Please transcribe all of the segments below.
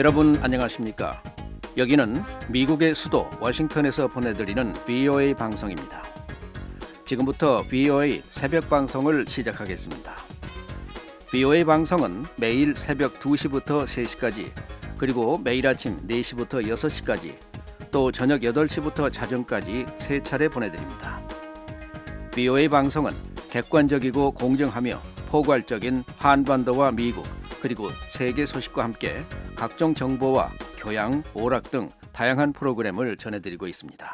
여러분 안녕하십니까? 여기는 미국의 수도 워싱턴에서 보내드리는 VOA 방송입니다. 지금부터 VOA 새벽 방송을 시작하겠습니다. VOA 방송은 매일 새벽 2시부터 3시까지, 그리고 매일 아침 4시부터 6시까지, 또 저녁 8시부터 자정까지 3차례 보내드립니다. VOA 방송은 객관적이고 공정하며 포괄적인 한반도와 미국, 그리고 세계 소식과 함께 각종 정보와 교양, 오락 등 다양한 프로그램을 전해드리고 있습니다.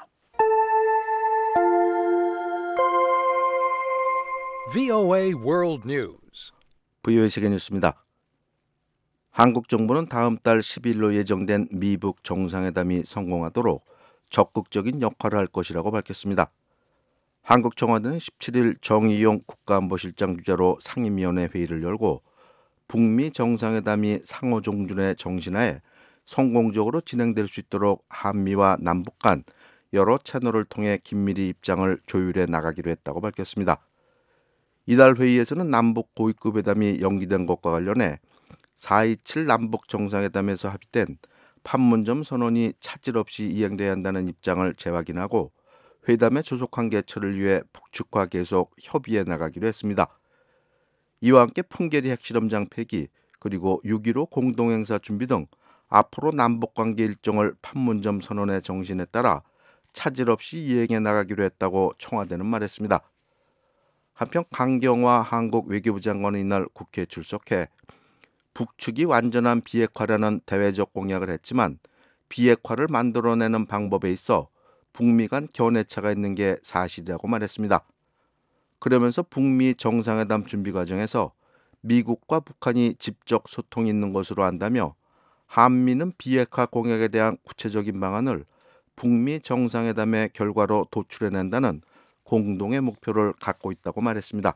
VOA World News. VOA 세계 뉴스입니다. 한국 정부는 다음 달 10일로 예정된 미북 정상회담이 성공하도록 적극적인 역할을 할 것이라고 밝혔습니다. 한국 청와대는 17일 정의용 국가안보실장 주재로 상임위원회 회의를 열고 북미 정상회담이 상호종준의 정신하에 성공적으로 진행될 수 있도록 한미와 남북 간 여러 채널을 통해 긴밀히 입장을 조율해 나가기로 했다고 밝혔습니다. 이달 회의에서는 남북 고위급 회담이 연기된 것과 관련해 4.27 남북 정상회담에서 합의된 판문점 선언이 차질 없이 이행돼야 한다는 입장을 재확인하고 회담의 조속한 개최를 위해 북측과 계속 협의해 나가기로 했습니다. 이와 함께 풍계리 핵실험장 폐기, 그리고 6.15 공동행사 준비 등 앞으로 남북관계 일정을 판문점 선언의 정신에 따라 차질 없이 이행해 나가기로 했다고 청와대는 말했습니다. 한편 강경화 한국 외교부 장관은 이날 국회에 출석해 북측이 완전한 비핵화라는 대외적 공약을 했지만 비핵화를 만들어내는 방법에 있어 북미 간 견해차가 있는 게 사실이라고 말했습니다. 그러면서 북미 정상회담 준비 과정에서 미국과 북한이 직접 소통이 있는 것으로 안다며 한미는 비핵화 공약에 대한 구체적인 방안을 북미 정상회담의 결과로 도출해낸다는 공동의 목표를 갖고 있다고 말했습니다.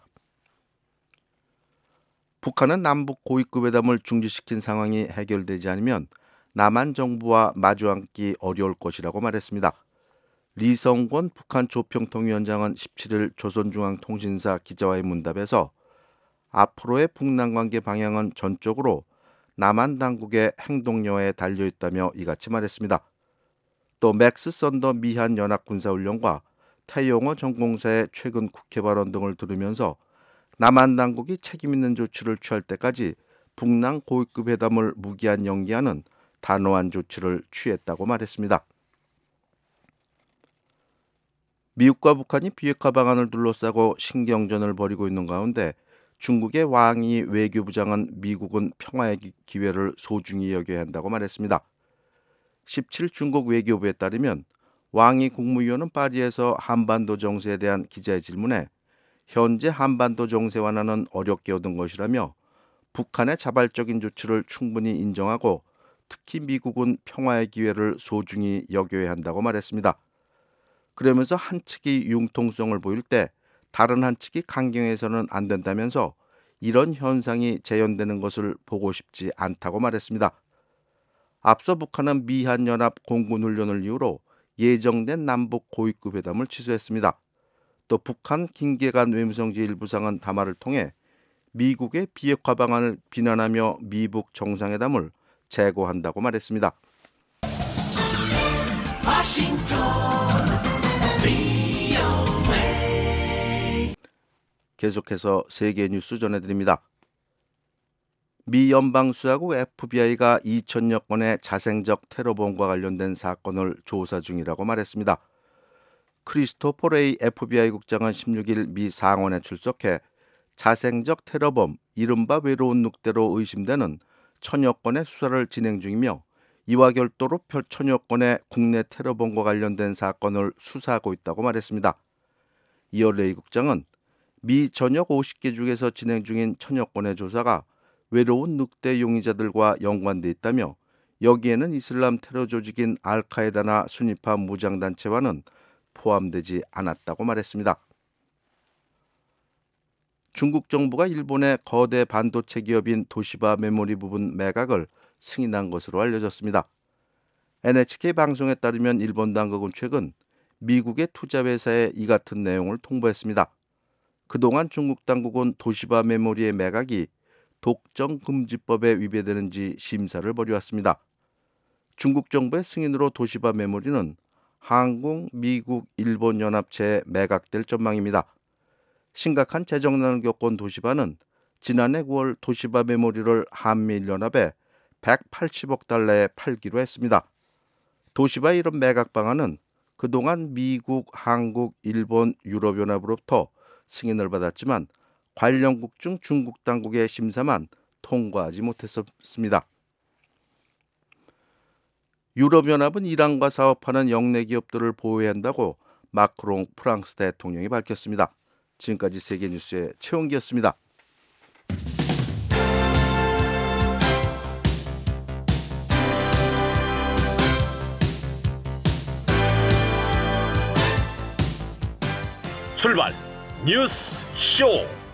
북한은 남북 고위급 회담을 중지시킨 상황이 해결되지 않으면 남한 정부와 마주 앉기 어려울 것이라고 말했습니다. 리성권 북한 조평통위원장은 17일 조선중앙통신사 기자와의 문답에서 앞으로의 북남 관계 방향은 전적으로 남한 당국의 행동여하에 달려있다며 이같이 말했습니다. 또 맥스 썬더 미한 연합군사훈련과 태용호 전공사의 최근 국회 발언 등을 들으면서 남한 당국이 책임있는 조치를 취할 때까지 북남 고위급 회담을 무기한 연기하는 단호한 조치를 취했다고 말했습니다. 미국과 북한이 비핵화 방안을 둘러싸고 신경전을 벌이고 있는 가운데 중국의 왕이 외교부장은 미국은 평화의 기회를 소중히 여겨야 한다고 말했습니다. 17 중국 외교부에 따르면 왕이 국무위원은 파리에서 한반도 정세에 대한 기자의 질문에 현재 한반도 정세 완화는 어렵게 얻은 것이라며 북한의 자발적인 조치를 충분히 인정하고 특히 미국은 평화의 기회를 소중히 여겨야 한다고 말했습니다. 그러면서 한 측이 융통성을 보일 때 다른 한 측이 강경해서는 안 된다면서 이런 현상이 재현되는 것을 보고 싶지 않다고 말했습니다. 앞서 북한은 미한연합 공군훈련을 이유로 예정된 남북 고위급 회담을 취소했습니다. 또 북한 김계관 외무성 제1부상은 담화를 통해 미국의 비핵화 방안을 비난하며 미북 정상회담을 재고한다고 말했습니다. 계속해서 세계 뉴스 전해드립니다. 미 연방수사국 FBI가 2천여 건의 자생적 테러범과 관련된 사건을 조사 중이라고 말했습니다. 크리스토퍼 레이 FBI 국장은 16일 미 상원에 출석해 자생적 테러범, 이른바 외로운 늑대로 의심되는 천여 건의 수사를 진행 중이며 이와 별도로 천여 건의 국내 테러범과 관련된 사건을 수사하고 있다고 말했습니다. 이어 레이 국장은 미 전역 50개 중에서 진행 중인 천여 건의 조사가 외로운 늑대 용의자들과 연관돼 있다며 여기에는 이슬람 테러 조직인 알카에다나 순위파 무장단체와는 포함되지 않았다고 말했습니다. 중국 정부가 일본의 거대 반도체 기업인 도시바 메모리 부분 매각을 승인한 것으로 알려졌습니다. NHK 방송에 따르면 일본 당국은 최근 미국의 투자회사에 이 같은 내용을 통보했습니다. 그동안 중국 당국은 도시바 메모리의 매각이 독점금지법에 위배되는지 심사를 벌여왔습니다. 중국 정부의 승인으로 도시바 메모리는 한국, 미국, 일본 연합체에 매각될 전망입니다. 심각한 재정난을 겪은 도시바는 지난해 9월 도시바 메모리를 한미일연합에 180억 달러에 팔기로 했습니다. 도시바의 이런 매각 방안은 그동안 미국, 한국, 일본, 유럽연합으로부터 승인을 받았지만 관련국 중 중국 당국의 심사만 통과하지 못했습니다. 유럽연합은 이란과 사업하는 영내 기업들을 보호해야 한다고 마크롱 프랑스 대통령이 밝혔습니다. 지금까지 세계뉴스의 최원기였습니다. 출발 뉴스 쇼.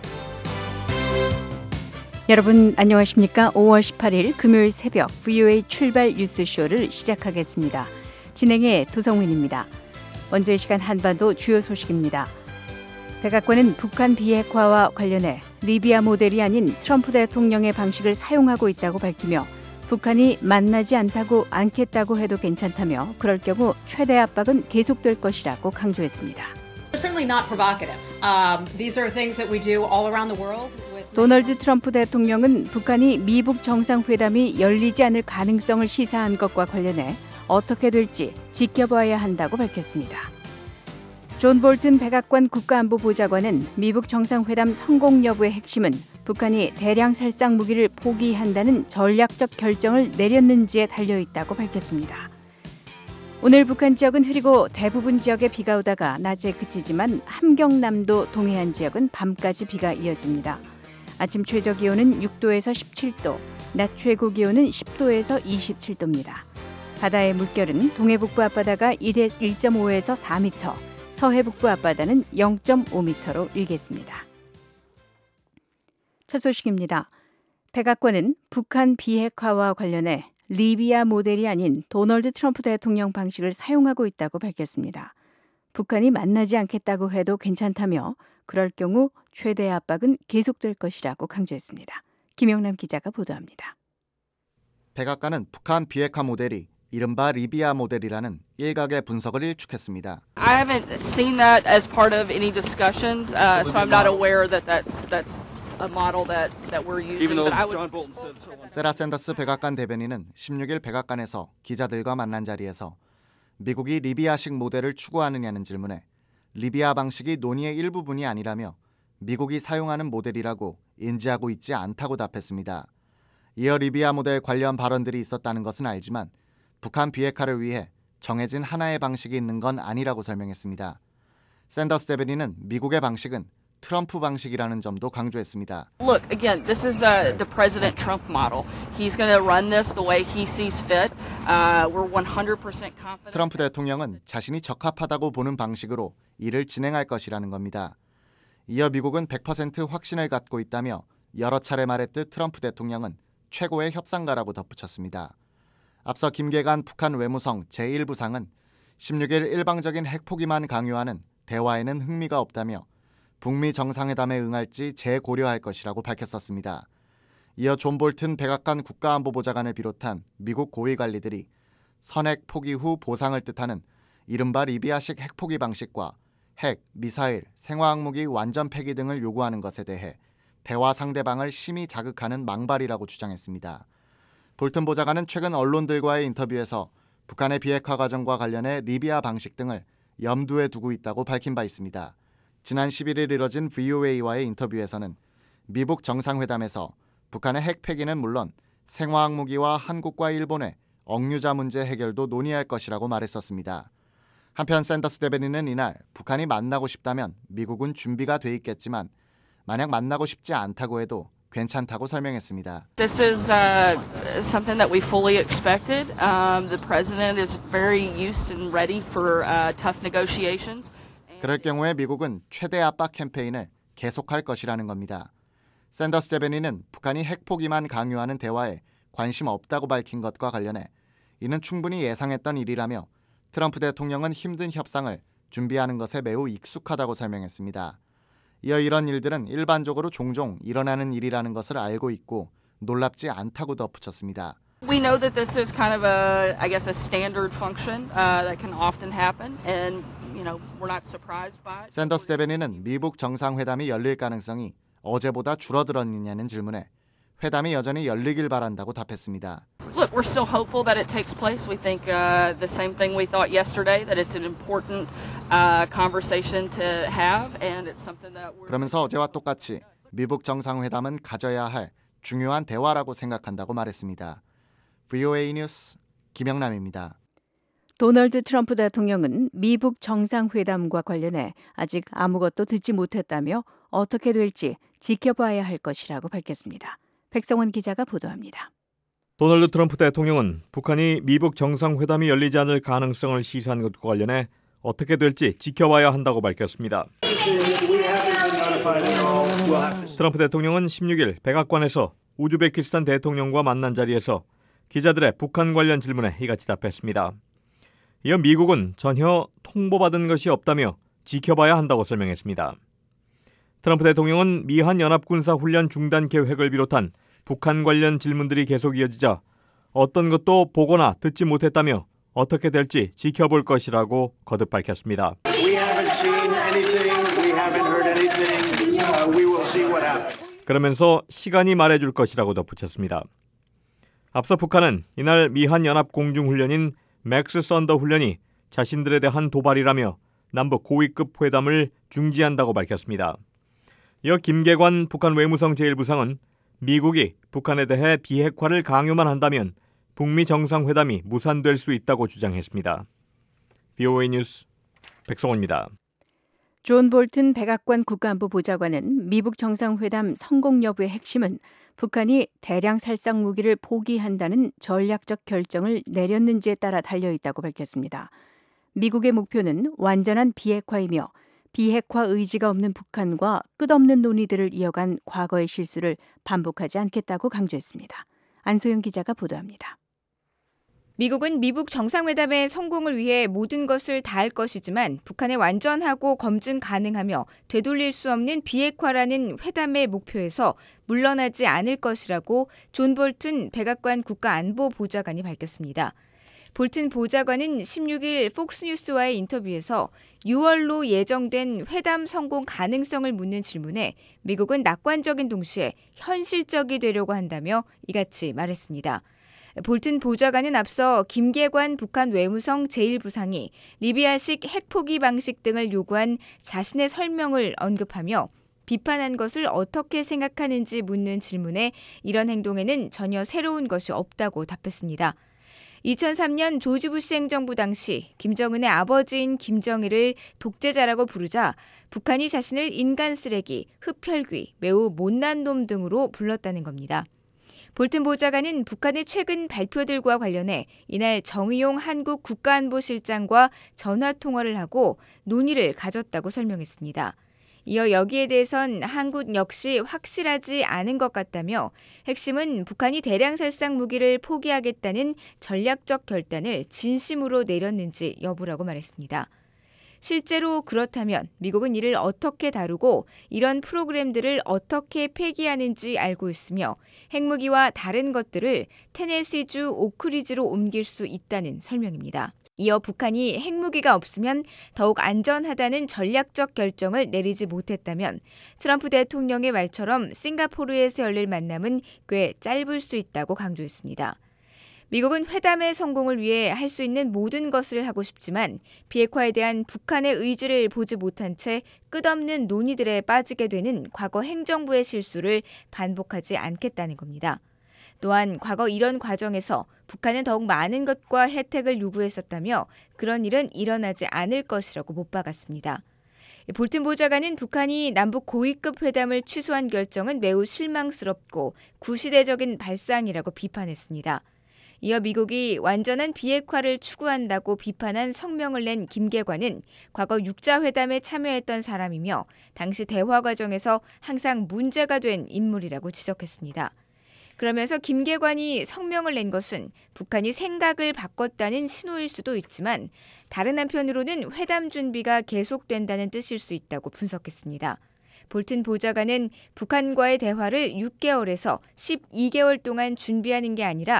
여러분 안녕하십니까? 5월 18일 금요일 새벽 VOA 출발 뉴스쇼를 시작하겠습니다. 진행의 도성민입니다. 먼저 이 시간 한반도 주요 소식입니다. 백악관은 북한 비핵화와 관련해 리비아 모델이 아닌 트럼프 대통령의 방식을 사용하고 있다고 밝히며 북한이 만나지 않겠다고 해도 괜찮다며 그럴 경우 최대 압박은 계속될 것이라고 강조했습니다. Certainly not provocative. These are things that we do all around the world. 도널드 트럼프 대통령은 북한이 미북 정상회담이 열리지 않을 가능성을 시사한 것과 관련해 어떻게 될지 지켜봐야 한다고 밝혔습니다. 존 볼튼 백악관 국가안보보좌관은 미북 정상회담 성공 여부의 핵심은 북한이 대량 살상 무기를 포기한다는 전략적 결정을 내렸는지에 달려있다고 밝혔습니다. 오늘 북한 지역은 흐리고 대부분 지역에 비가 오다가 낮에 그치지만 함경남도 동해안 지역은 밤까지 비가 이어집니다. 아침 최저 기온은 6도에서 17도, 낮 최고 기온은 10도에서 27도입니다. 바다의 물결은 동해북부 앞바다가 1.5에서 4m, 서해북부 앞바다는 0.5m로 일겠습니다. 첫 소식입니다. 백악관은 북한 비핵화와 관련해 리비아 모델이 아닌 도널드 트럼프 대통령 방식을 사용하고 있다고 밝혔습니다. 북한이 만나지 않겠다고 해도 괜찮다며 그럴 경우 최대 압박은 계속될 것이라고 강조했습니다. 김영남 기자가 보도합니다. 백악관은 북한 비핵화 모델이 이른바 리비아 모델이라는 일각의 분석을 일축했습니다. I haven't seen that as part of any discussions, so I'm not aware that that's a model that we're using. But I would... 세라 샌더스 백악관 대변인은 16일 백악관에서 기자들과 만난 자리에서 미국이 리비아식 모델을 추구하느냐는 질문에 리비아 방식이 논의의 일부분이 아니라며 미국이 사용하는 모델이라고 인지하고 있지 않다고 답했습니다. 이어 리비아 모델 관련 발언들이 있었다는 것은 알지만 북한 비핵화를 위해 정해진 하나의 방식이 있는 건 아니라고 설명했습니다. 샌더스 대변인은 미국의 방식은 트럼프 방식이라는 점도 강조했습니다. Look, again, this is the President Trump model. He's going to run this the way he sees fit. We're 100% confident. 트럼프 대통령은 자신이 적합하다고 보는 방식으로 일을 진행할 것이라는 겁니다. 이어 미국은 100% 확신을 갖고 있다며 여러 차례 말했듯 트럼프 대통령은 최고의 협상가라고 덧붙였습니다. 앞서 김계관 북한 외무성 제1부상은 16일 일방적인 핵포기만 강요하는 대화에는 흥미가 없다며 북미 정상회담에 응할지 재고려할 것이라고 밝혔었습니다. 이어 존 볼튼 백악관 국가안보보좌관을 비롯한 미국 고위 관리들이 선핵 포기 후 보상을 뜻하는 이른바 리비아식 핵포기 방식과 핵, 미사일, 생화학무기 완전 폐기 등을 요구하는 것에 대해 대화 상대방을 심히 자극하는 망발이라고 주장했습니다. 볼튼 보좌관은 최근 언론들과의 인터뷰에서 북한의 비핵화 과정과 관련해 리비아 방식 등을 염두에 두고 있다고 밝힌 바 있습니다. 지난 11일 이뤄진 VOA와의 인터뷰에서는 미북 정상회담에서 북한의 핵 폐기는 물론 생화학무기와 한국과 일본의 억류자 문제 해결도 논의할 것이라고 말했었습니다. 한편 샌더스 대변인은 이날 북한이 만나고 싶다면 미국은 준비가 돼 있겠지만 만약 만나고 싶지 않다고 해도 괜찮다고 설명했습니다. This is something that we fully expected. The president is very used and ready for tough negotiations. 그럴 경우에 미국은 최대 압박 캠페인을 계속할 것이라는 겁니다. 샌더스 대변인은 북한이 핵포기만 강요하는 대화에 관심 없다고 밝힌 것과 관련해 이는 충분히 예상했던 일이라며 트럼프 대통령은 힘든 협상을 준비하는 것에 매우 익숙하다고 설명했습니다. 이어 이런 일들은 일반적으로 종종 일어나는 일이라는 것을 알고 있고 놀랍지 않다고 덧붙였습니다. We know that this is kind of a standard function that can often happen, and we're not surprised by it. 샌더스 대변인은 미북 정상회담이 열릴 가능성이 어제보다 줄어들었느냐는 질문에 회담이 여전히 열리길 바란다고 답했습니다. Look, we're still hopeful that it takes place. We think the same thing we thought yesterday, that it's an important conversation to have, and it's something that we're... 그러면서 어제와 똑같이 미북 정상회담은 가져야 할 중요한 대화라고 생각한다고 말했습니다. VOA 뉴스 김영남입니다. 도널드 트럼프 대통령은 미북 정상회담과 관련해 아직 아무것도 듣지 못했다며 어떻게 될지 지켜봐야 할 것이라고 밝혔습니다. 백성원 기자가 보도합니다. 도널드 트럼프 대통령은 북한이 미북 정상회담이 열리지 않을 가능성을 시사한 것과 관련해 어떻게 될지 지켜봐야 한다고 밝혔습니다. 트럼프 대통령은 16일 백악관에서 우즈베키스탄 대통령과 만난 자리에서 기자들의 북한 관련 질문에 이같이 답했습니다. 이어 미국은 전혀 통보받은 것이 없다며 지켜봐야 한다고 설명했습니다. 트럼프 대통령은 미한 연합군사훈련 중단 계획을 비롯한 북한 관련 질문들이 계속 이어지자 어떤 것도 보거나 듣지 못했다며 어떻게 될지 지켜볼 것이라고 거듭 밝혔습니다. 그러면서 시간이 말해줄 것이라고 덧붙였습니다. 앞서 북한은 이날 미한 연합 공중훈련인 맥스 썬더 훈련이 자신들에 대한 도발이라며 남북 고위급 회담을 중지한다고 밝혔습니다. 이어 김계관 북한 외무성 제1부상은 미국이 북한에 대해 비핵화를 강요만 한다면 북미 정상회담이 무산될 수 있다고 주장했습니다. VOA 뉴스 백성원입니다. 존 볼튼 백악관 국가안보 보좌관은 미북 정상회담 성공 여부의 핵심은 북한이 대량 살상 무기를 포기한다는 전략적 결정을 내렸는지에 따라 달려있다고 밝혔습니다. 미국의 목표는 완전한 비핵화이며 비핵화 의지가 없는 북한과 끝없는 논의들을 이어간 과거의 실수를 반복하지 않겠다고 강조했습니다. 안소영 기자가 보도합니다. 미국은 미북 정상회담의 성공을 위해 모든 것을 다할 것이지만 북한의 완전하고 검증 가능하며 되돌릴 수 없는 비핵화라는 회담의 목표에서 물러나지 않을 것이라고 존 볼튼 백악관 국가안보보좌관이 밝혔습니다. 볼튼 보좌관은 16일 폭스뉴스와의 인터뷰에서 6월로 예정된 회담 성공 가능성을 묻는 질문에 미국은 낙관적인 동시에 현실적이 되려고 한다며 이같이 말했습니다. 볼튼 보좌관은 앞서 김계관 북한 외무성 제1부상이 리비아식 핵포기 방식 등을 요구한 자신의 설명을 언급하며 비판한 것을 어떻게 생각하는지 묻는 질문에 이런 행동에는 전혀 새로운 것이 없다고 답했습니다. 2003년 조지 부시 행정부 당시 김정은의 아버지인 김정일을 독재자라고 부르자 북한이 자신을 인간 쓰레기, 흡혈귀, 매우 못난 놈 등으로 불렀다는 겁니다. 볼튼 보좌관은 북한의 최근 발표들과 관련해 이날 정의용 한국 국가안보실장과 전화통화를 하고 논의를 가졌다고 설명했습니다. 이어 여기에 대해선 한국 역시 확실하지 않은 것 같다며 핵심은 북한이 대량 살상 무기를 포기하겠다는 전략적 결단을 진심으로 내렸는지 여부라고 말했습니다. 실제로 그렇다면 미국은 이를 어떻게 다루고 이런 프로그램들을 어떻게 폐기하는지 알고 있으며 핵무기와 다른 것들을 테네시주 오크리지로 옮길 수 있다는 설명입니다. 이어 북한이 핵무기가 없으면 더욱 안전하다는 전략적 결정을 내리지 못했다면 트럼프 대통령의 말처럼 싱가포르에서 열릴 만남은 꽤 짧을 수 있다고 강조했습니다. 미국은 회담의 성공을 위해 할 수 있는 모든 것을 하고 싶지만 비핵화에 대한 북한의 의지를 보지 못한 채 끝없는 논의들에 빠지게 되는 과거 행정부의 실수를 반복하지 않겠다는 겁니다. 또한 과거 이런 과정에서 북한은 더욱 많은 것과 혜택을 요구했었다며 그런 일은 일어나지 않을 것이라고 못 박았습니다. 볼튼 보좌관은 북한이 남북 고위급 회담을 취소한 결정은 매우 실망스럽고 구시대적인 발상이라고 비판했습니다. 이어 미국이 완전한 비핵화를 추구한다고 비판한 성명을 낸 김계관은 과거 육자회담에 참여했던 사람이며 당시 대화 과정에서 항상 문제가 된 인물이라고 지적했습니다. 그러면서 김계관이 성명을 낸 것은 북한이 생각을 바꿨다는 신호일 수도 있지만 다른 한편으로는 회담 준비가 계속된다는 뜻일 수 있다고 분석했습니다. 볼튼 보좌관은 북한과의 대화를 6개월에서 12개월 동안 준비하는 게 아니라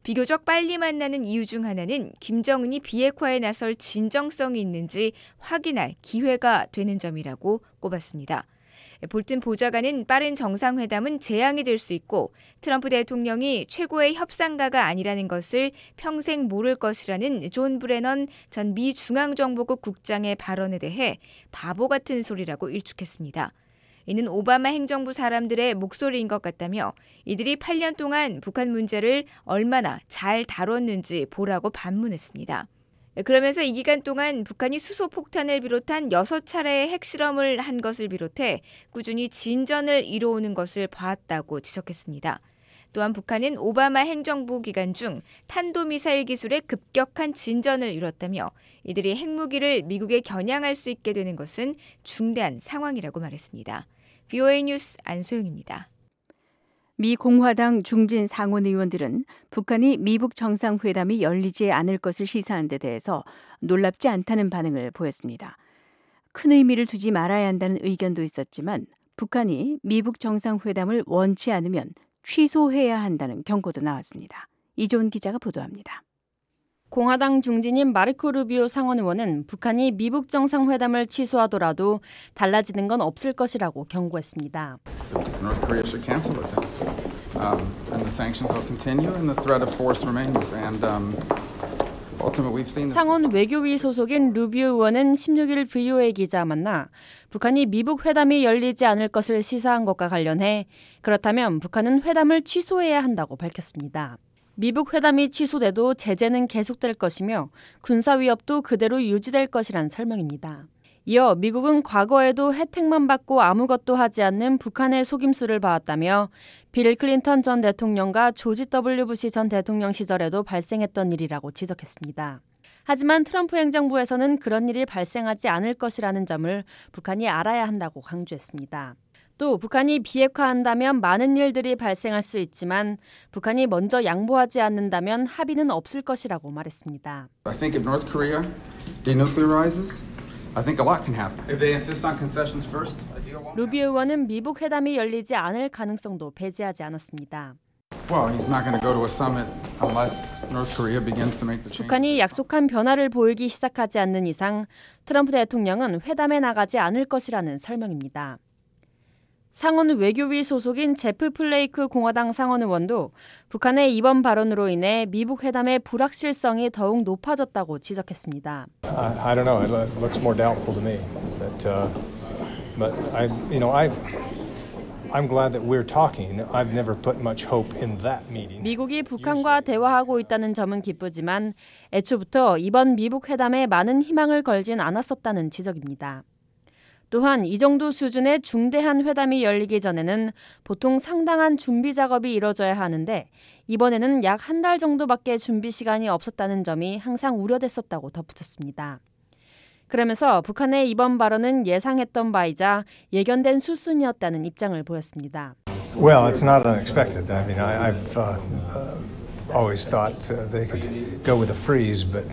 비교적 빨리 만나는 이유 중 하나는 김정은이 비핵화에 나설 진정성이 있는지 확인할 기회가 되는 점이라고 꼽았습니다. 볼튼 보좌관은 빠른 정상회담은 재앙이 될 수 있고 트럼프 대통령이 최고의 협상가가 아니라는 것을 평생 모를 것이라는 존 브래넌 전 미 중앙정보국 국장의 발언에 대해 바보 같은 소리라고 일축했습니다. 이는 오바마 행정부 사람들의 목소리인 것 같다며 이들이 8년 동안 북한 문제를 얼마나 잘 다뤘는지 보라고 반문했습니다. 그러면서 이 기간 동안 북한이 수소폭탄을 비롯한 6차례의 핵실험을 한 것을 비롯해 꾸준히 진전을 이뤄오는 것을 봤다고 지적했습니다. 또한 북한은 오바마 행정부 기간 중 탄도미사일 기술에 급격한 진전을 이뤘다며 이들이 핵무기를 미국에 겨냥할 수 있게 되는 것은 중대한 상황이라고 말했습니다. VOA 뉴스 안소영입니다. 미 공화당 중진 상원 의원들은 북한이 미북 정상회담이 열리지 않을 것을 시사한 데 대해서 놀랍지 않다는 반응을 보였습니다. 큰 의미를 두지 말아야 한다는 의견도 있었지만 북한이 미북 정상회담을 원치 않으면 취소해야 한다는 경고도 나왔습니다. 이조은 기자가 보도합니다. 공화당 중진인 마르코 루비오 상원 의원은 북한이 미북 정상회담을 취소하더라도 달라지는 건 없을 것이라고 경고했습니다. North Korea should cancel it then. And the sanctions will continue and the threat of force remains. And ultimately we've seen 상원 외교위 소속인 루비오 의원은 16일 VOA 기자 만나 북한이 미북 회담이 열리지 않을 것을 시사한 것과 관련해 그렇다면 북한은 회담을 취소해야 한다고 밝혔습니다. 미북 회담이 취소돼도 제재는 계속될 것이며 군사 위협도 그대로 유지될 것이란 설명입니다. 이어 미국은 과거에도 혜택만 받고 아무것도 하지 않는 북한의 속임수를 봐왔다며 빌 클린턴 전 대통령과 조지 W. 부시 전 대통령 시절에도 발생했던 일이라고 지적했습니다. 하지만 트럼프 행정부에서는 그런 일이 발생하지 않을 것이라는 점을 북한이 알아야 한다고 강조했습니다. 또 북한이 비핵화한다면 많은 일들이 발생할 수 있지만 북한이 먼저 양보하지 않는다면 합의는 없을 것이라고 말했습니다. I think if North Korea denuclearizes, I think a lot can happen. If they insist on concessions first, a deal won't happen. 루비오 의원은 미북 회담이 열리지 않을 가능성도 배제하지 않았습니다. Well, he's not going to go to a summit unless North Korea begins to make the change. 북한이 약속한 변화를 보이기 시작하지 않는 이상 트럼프 대통령은 회담에 나가지 않을 것이라는 설명입니다. 상원 외교위 소속인 제프 플레이크 공화당 상원 의원도 북한의 이번 발언으로 인해 미북 회담의 불확실성이 더욱 높아졌다고 지적했습니다. I don't know. It looks more doubtful to me. But I'm glad that we're talking. I've never put much hope in that meeting. 미국이 북한과 대화하고 있다는 점은 기쁘지만 애초부터 이번 미북 회담에 많은 희망을 걸진 않았었다는 지적입니다. 또한 이 정도 수준의 중대한 회담이 열리기 전에는 보통 상당한 준비 작업이 이뤄져야 하는데 이번에는 약 한 달 정도밖에 준비 시간이 없었다는 점이 항상 우려됐었다고 덧붙였습니다. 그러면서 북한의 이번 발언은 예상했던 바이자 예견된 수순이었다는 입장을 보였습니다. Well, it's not unexpected. I mean, I've always thought they could go with a freeze, but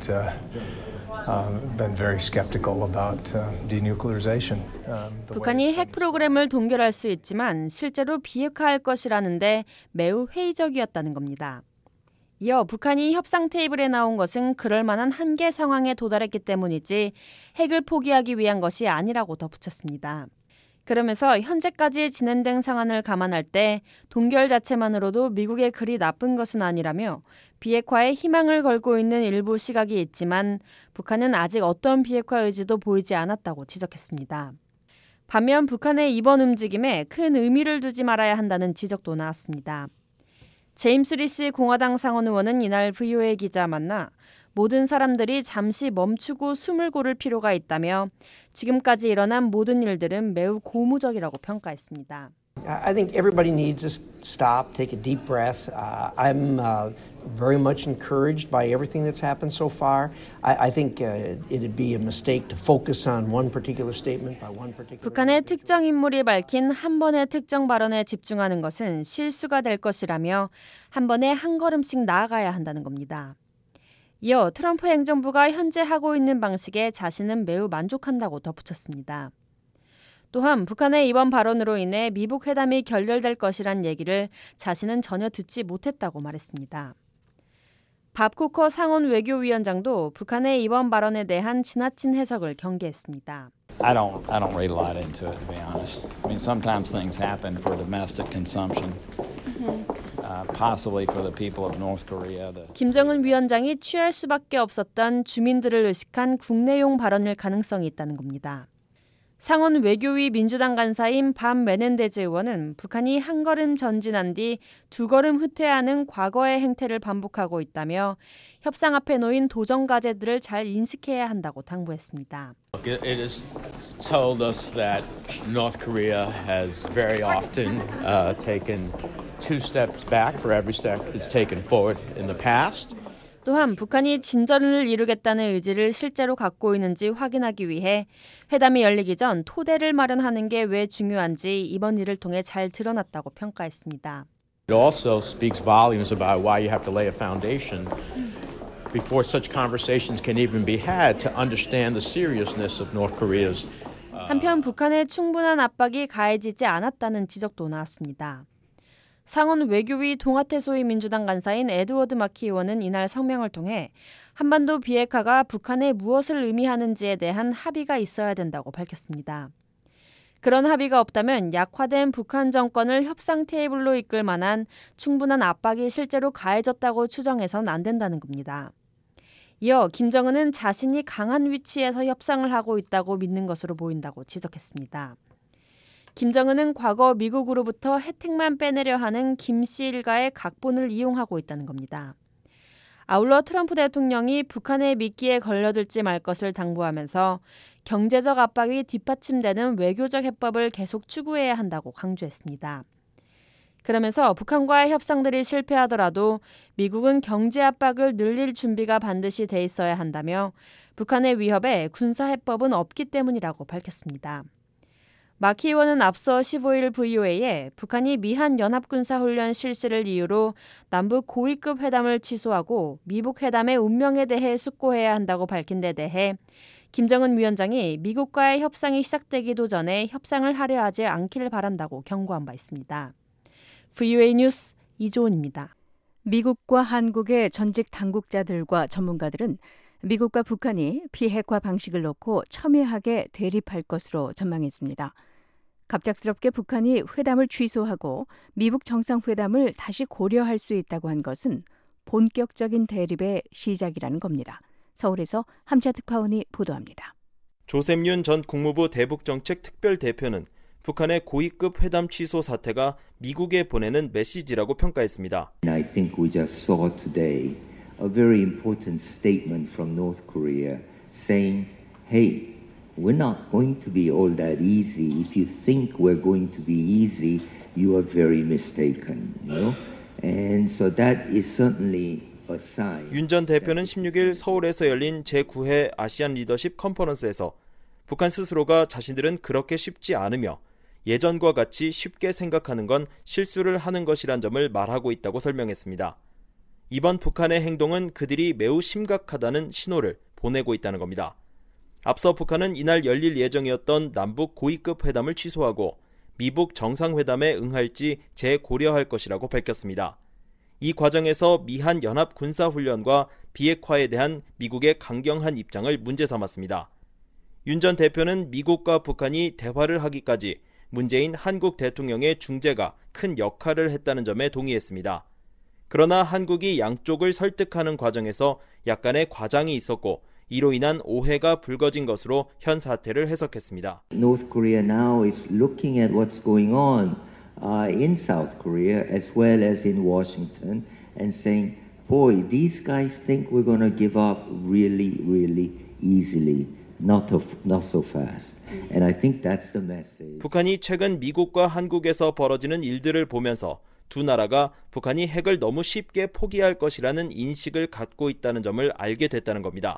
been very skeptical about denuclearization. 북한이 핵 프로그램을 동결할 수 있지만 실제로 비핵화할 것이라는데 매우 회의적이었다는 겁니다. 이어 북한이 협상 테이블에 나온 것은 그럴 만한 한계 상황에 도달했기 때문이지 핵을 포기하기 위한 것이 아니라고 덧붙였습니다. 그러면서 현재까지 진행된 상황을 감안할 때 동결 자체만으로도 미국의 그리 나쁜 것은 아니라며 비핵화에 희망을 걸고 있는 일부 시각이 있지만 북한은 아직 어떤 비핵화 의지도 보이지 않았다고 지적했습니다. 반면 북한의 이번 움직임에 큰 의미를 두지 말아야 한다는 지적도 나왔습니다. 제임스 리시 공화당 상원 의원은 이날 VOA 기자 만나 모든 사람들이 잠시 멈추고 숨을 고를 필요가 있다며 지금까지 일어난 모든 일들은 매우 고무적이라고 평가했습니다. I think everybody needs to stop, take a deep breath. I'm very much encouraged by everything that's happened so far. I think it'd be a mistake to focus on one particular statement by one particular. 북한의 특정 인물이 밝힌 한 번의 특정 발언에 집중하는 것은 실수가 될 것이라며 한 번에 한 걸음씩 나아가야 한다는 겁니다. 이어 트럼프 행정부가 현재 하고 있는 방식에 자신은 매우 만족한다고 덧붙였습니다. 또한 북한의 이번 발언으로 인해 미북 회담이 결렬될 것이란 얘기를 자신은 전혀 듣지 못했다고 말했습니다. 밥 쿠커 상원 외교위원장도 북한의 이번 발언에 대한 지나친 해석을 경계했습니다. I don't read a lot into it, to be honest. I mean, sometimes things happen for domestic consumption. Possibly for the people of North Korea. 김정은 위원장이 취할 수밖에 없었던 주민들을 의식한 국내용 발언일 가능성이 있다는 겁니다. 상원 외교위 민주당 간사인 밤 메넨데즈 의원은 북한이 한 걸음 전진한 뒤 두 걸음 후퇴하는 과거의 행태를 반복하고 있다며 협상 앞에 놓인 도전 과제들을 잘 인식해야 한다고 당부했습니다. It has told us that North Korea has very often taken two steps back for every step it's taken forward in the past. 또한 북한이 진전을 이루겠다는 의지를 실제로 갖고 있는지 확인하기 위해 회담이 열리기 전 토대를 마련하는 게 왜 중요한지 이번 일을 통해 잘 드러났다고 평가했습니다. It also speaks volumes about why you have to lay a foundation before such conversations can even be had to understand the seriousness of North Korea's. 한편 북한의 충분한 압박이 가해지지 않았다는 지적도 나왔습니다. 상원 외교위 동아태 소위 민주당 간사인 에드워드 마키 의원은 이날 성명을 통해 한반도 비핵화가 북한에 무엇을 의미하는지에 대한 합의가 있어야 된다고 밝혔습니다. 그런 합의가 없다면 약화된 북한 정권을 협상 테이블로 이끌 만한 충분한 압박이 실제로 가해졌다고 추정해서는 안 된다는 겁니다. 이어 김정은은 자신이 강한 위치에서 협상을 하고 있다고 믿는 것으로 보인다고 지적했습니다. 김정은은 과거 미국으로부터 혜택만 빼내려 하는 김씨 일가의 각본을 이용하고 있다는 겁니다. 아울러 트럼프 대통령이 북한의 미끼에 걸려들지 말 것을 당부하면서 경제적 압박이 뒷받침되는 외교적 해법을 계속 추구해야 한다고 강조했습니다. 그러면서 북한과의 협상들이 실패하더라도 미국은 경제 압박을 늘릴 준비가 반드시 돼 있어야 한다며 북한의 위협에 군사 해법은 없기 때문이라고 밝혔습니다. 마키 의원은 앞서 15일 VOA에 북한이 미한 연합군사훈련 실시를 이유로 남북 고위급 회담을 취소하고 미북 회담의 운명에 대해 숙고해야 한다고 밝힌 데 대해 김정은 위원장이 미국과의 협상이 시작되기도 전에 협상을 하려 하지 않기를 바란다고 경고한 바 있습니다. VOA 뉴스 이조은입니다. 미국과 한국의 전직 당국자들과 전문가들은 미국과 북한이 비핵화 방식을 놓고 첨예하게 대립할 것으로 전망했습니다. 갑작스럽게 북한이 회담을 취소하고 미북 정상회담을 다시 고려할 수 있다고 한 것은 본격적인 대립의 시작이라는 겁니다. 서울에서 함자 특파원이 보도합니다. 조셉 윤 전 국무부 대북정책 특별대표는 북한의 고위급 회담 취소 사태가 미국에 보내는 메시지라고 평가했습니다. I think we just saw today a very important statement from North Korea saying, hey, we're not going to be all that easy. If you think we're going to be easy, you are very mistaken. You know? And so that is certainly a sign. 윤 전 대표는 16일 서울에서 열린 제9회 아시안 리더십 컨퍼런스에서 북한 스스로가 자신들은 그렇게 쉽지 않으며 예전과 같이 쉽게 생각하는 건 실수를 하는 것이란 점을 말하고 있다고 설명했습니다. 이번 북한의 행동은 그들이 매우 심각하다는 신호를 보내고 있다는 겁니다. 앞서 북한은 이날 열릴 예정이었던 남북 고위급 회담을 취소하고 미북 정상회담에 응할지 재고려할 것이라고 밝혔습니다. 이 과정에서 미한 연합 군사훈련과 비핵화에 대한 미국의 강경한 입장을 문제 삼았습니다. 윤 전 대표는 미국과 북한이 대화를 하기까지 문재인 한국 대통령의 중재가 큰 역할을 했다는 점에 동의했습니다. 그러나 한국이 양쪽을 설득하는 과정에서 약간의 과장이 있었고 이로 인한 오해가 불거진 것으로 현 사태를 해석했습니다. North Korea now is looking at what's going on in South Korea as well as in Washington and saying, boy, these guys think we're going to give up really, really easily. Not so fast. And I think that's the message. 북한이 최근 미국과 한국에서 벌어지는 일들을 보면서 두 나라가 북한이 핵을 너무 쉽게 포기할 것이라는 인식을 갖고 있다는 점을 알게 됐다는 겁니다.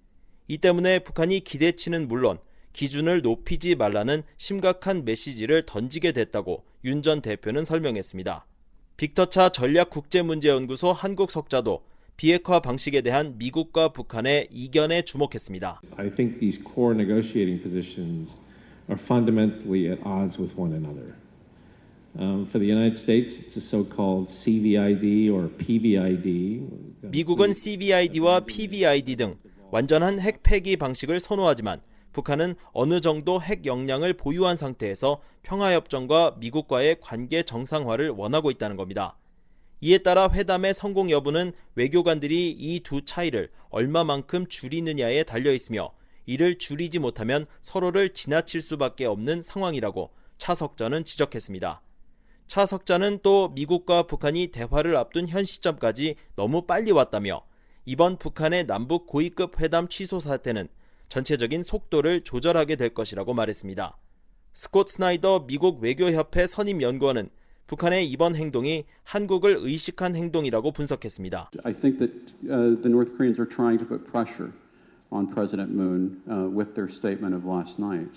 이 때문에 북한이 기대치는 물론 기준을 높이지 말라는 심각한 메시지를 던지게 됐다고 윤 전 대표는 설명했습니다. 빅터차 전략국제문제연구소 한국 석자도 비핵화 방식에 대한 미국과 북한의 이견에 주목했습니다. I think these core negotiating positions are fundamentally at odds with one another. For the United States, it's a so-called CVID or PVID. 미국은 CVID와 PVID 등 완전한 핵 폐기 방식을 선호하지만 북한은 어느 정도 핵 역량을 보유한 상태에서 평화협정과 미국과의 관계 정상화를 원하고 있다는 겁니다. 이에 따라 회담의 성공 여부는 외교관들이 이 두 차이를 얼마만큼 줄이느냐에 달려 있으며 이를 줄이지 못하면 서로를 지나칠 수밖에 없는 상황이라고 차석전은 지적했습니다. 차석전은 또 미국과 북한이 대화를 앞둔 현 시점까지 너무 빨리 왔다며 이번 북한의 남북 고위급 회담 취소 사태는 전체적인 속도를 조절하게 될 것이라고 말했습니다. 스콧 스나이더 미국 외교협회 선임 연구원은 북한의 이번 행동이 한국을 의식한 행동이라고 분석했습니다. I think that the North Koreans are trying to put pressure on President Moon with their statement of last night.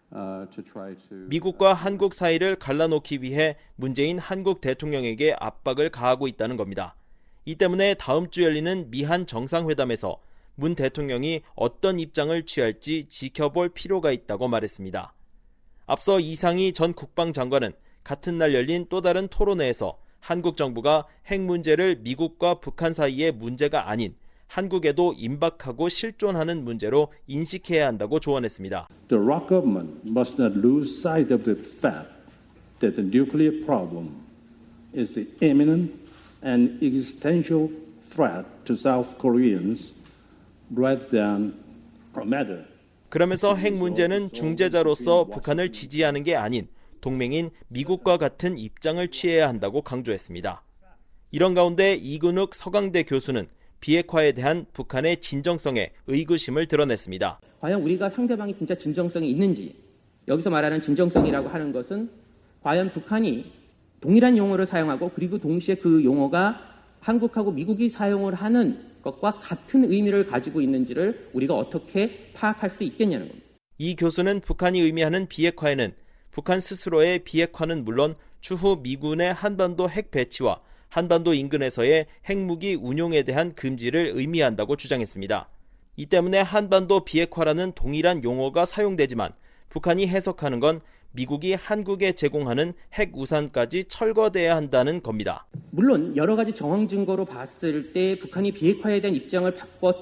미국과 한국 사이를 갈라놓기 위해 문재인 한국 대통령에게 압박을 가하고 있다는 겁니다. 이 때문에 다음 주 열리는 미한 정상회담에서 문 대통령이 어떤 입장을 취할지 지켜볼 필요가 있다고 말했습니다. 앞서 이상희 전 국방장관은 같은 날 열린 또 다른 토론회에서 한국 정부가 핵 문제를 미국과 북한 사이의 문제가 아닌 한국에도 임박하고 실존하는 문제로 인식해야 한다고 조언했습니다. The Rock government must not lose sight of the fact that the nuclear problem is the imminent and existential threat to South Koreans rather than a matter. 그러면서 핵 문제는 중재자로서 북한을 지지하는 게 아닌 동맹인 미국과 같은 입장을 취해야 한다고 강조했습니다. 이런 가운데 이근욱 서강대 교수는 비핵화에 대한 북한의 진정성에 의구심을 드러냈습니다. 과연 우리가 상대방이 진짜 진정성이 있는지, 여기서 말하는 진정성이라고 하는 것은 과연 북한이 동일한 용어를 사용하고 그리고 동시에 그 용어가 한국하고 미국이 사용을 하는 것과 같은 의미를 가지고 있는지를 우리가 어떻게 파악할 수 있겠냐는 겁니다. 이 교수는 북한이 의미하는 비핵화에는 북한 스스로의 비핵화는 물론 추후 미군의 한반도 핵 배치와 한반도 인근에서의 핵무기 운용에 대한 금지를 의미한다고 주장했습니다. 이 때문에 한반도 비핵화라는 동일한 용어가 사용되지만 북한이 해석하는 건 미국이 한국에 제공하는 핵 우산까지 철거돼야 한다는 겁니다. 물론 여러 가지 정황 증거로 봤을 때 북한이 비핵화에 대한 입장을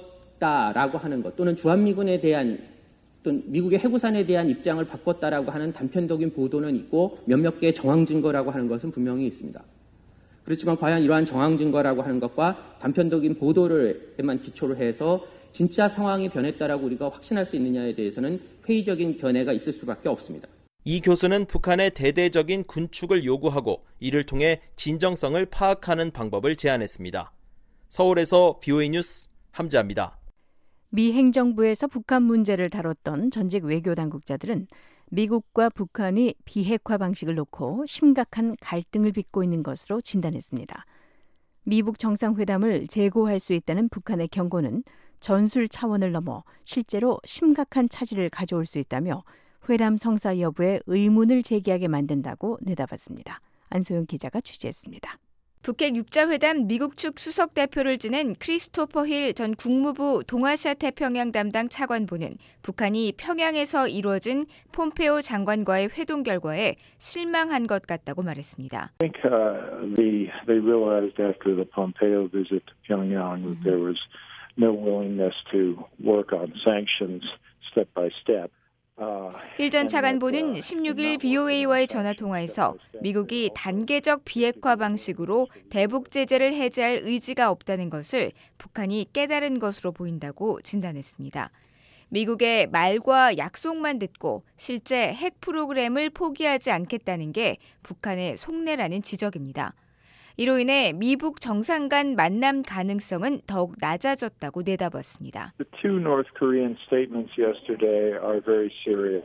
바꿨다라고 하는 것 또는 주한미군에 대한 또는 미국의 핵우산에 대한 입장을 바꿨다라고 하는 단편적인 보도는 있고 몇몇 개의 정황 증거라고 하는 것은 분명히 있습니다. 그렇지만 과연 이러한 정황 증거라고 하는 것과 단편적인 보도를만 기초로 해서 진짜 상황이 변했다라고 우리가 확신할 수 있느냐에 대해서는 회의적인 견해가 있을 수밖에 없습니다. 이 교수는 북한의 대대적인 군축을 요구하고 이를 통해 진정성을 파악하는 방법을 제안했습니다. 서울에서 VOA 뉴스 함지아입니다. 미 행정부에서 북한 문제를 다뤘던 전직 외교 당국자들은 미국과 북한이 비핵화 방식을 놓고 심각한 갈등을 빚고 있는 것으로 진단했습니다. 미북 정상회담을 재고할 수 있다는 북한의 경고는 전술 차원을 넘어 실제로 심각한 차질을 가져올 수 있다며 회담 성사 여부에 의문을 제기하게 만든다고 내다봤습니다. 안소영 기자가 취재했습니다. 북핵 6자 회담 미국 측 수석 대표를 지낸 크리스토퍼 힐 전 국무부 동아시아 태평양 담당 차관보는 북한이 평양에서 이루어진 폼페오 장관과의 회동 결과에 실망한 것 같다고 말했습니다. I think they realized after the Pompeo visit to Pyongyang that there was no willingness to work on sanctions step by step. 힐 전 차관보는 16일 VOA와의 전화통화에서 미국이 단계적 비핵화 방식으로 대북 제재를 해제할 의지가 없다는 것을 북한이 깨달은 것으로 보인다고 진단했습니다. 미국의 말과 약속만 듣고 실제 핵 프로그램을 포기하지 않겠다는 게 북한의 속내라는 지적입니다. 이로 인해 미북 정상 간 만남 가능성은 더욱 낮아졌다고 내다봤습니다. The two North Korean statements yesterday are very serious.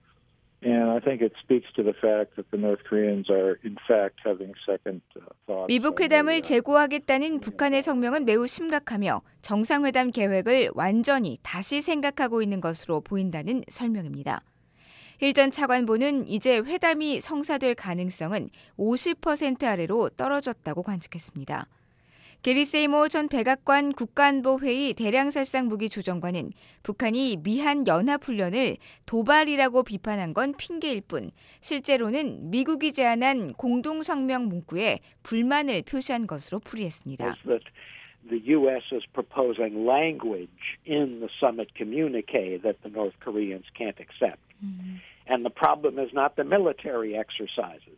And I think it speaks to the fact that the North Koreans are in fact having second thoughts. 미북 회담을 재고하겠다는 북한의 성명은 매우 심각하며 정상회담 계획을 완전히 다시 생각하고 있는 것으로 보인다는 설명입니다. 힐 전 차관보는 이제 회담이 성사될 가능성은 50% 아래로 떨어졌다고 관측했습니다. 게리 세이모 전 백악관 국가안보회의 대량살상 무기 조정관은 북한이 미한 연합훈련을 도발이라고 비판한 건 핑계일 뿐 실제로는 미국이 제안한 공동성명 문구에 불만을 표시한 것으로 풀이했습니다. The U.S. is proposing language in the summit communique that the North Koreans can't accept. And the problem is not the military exercises.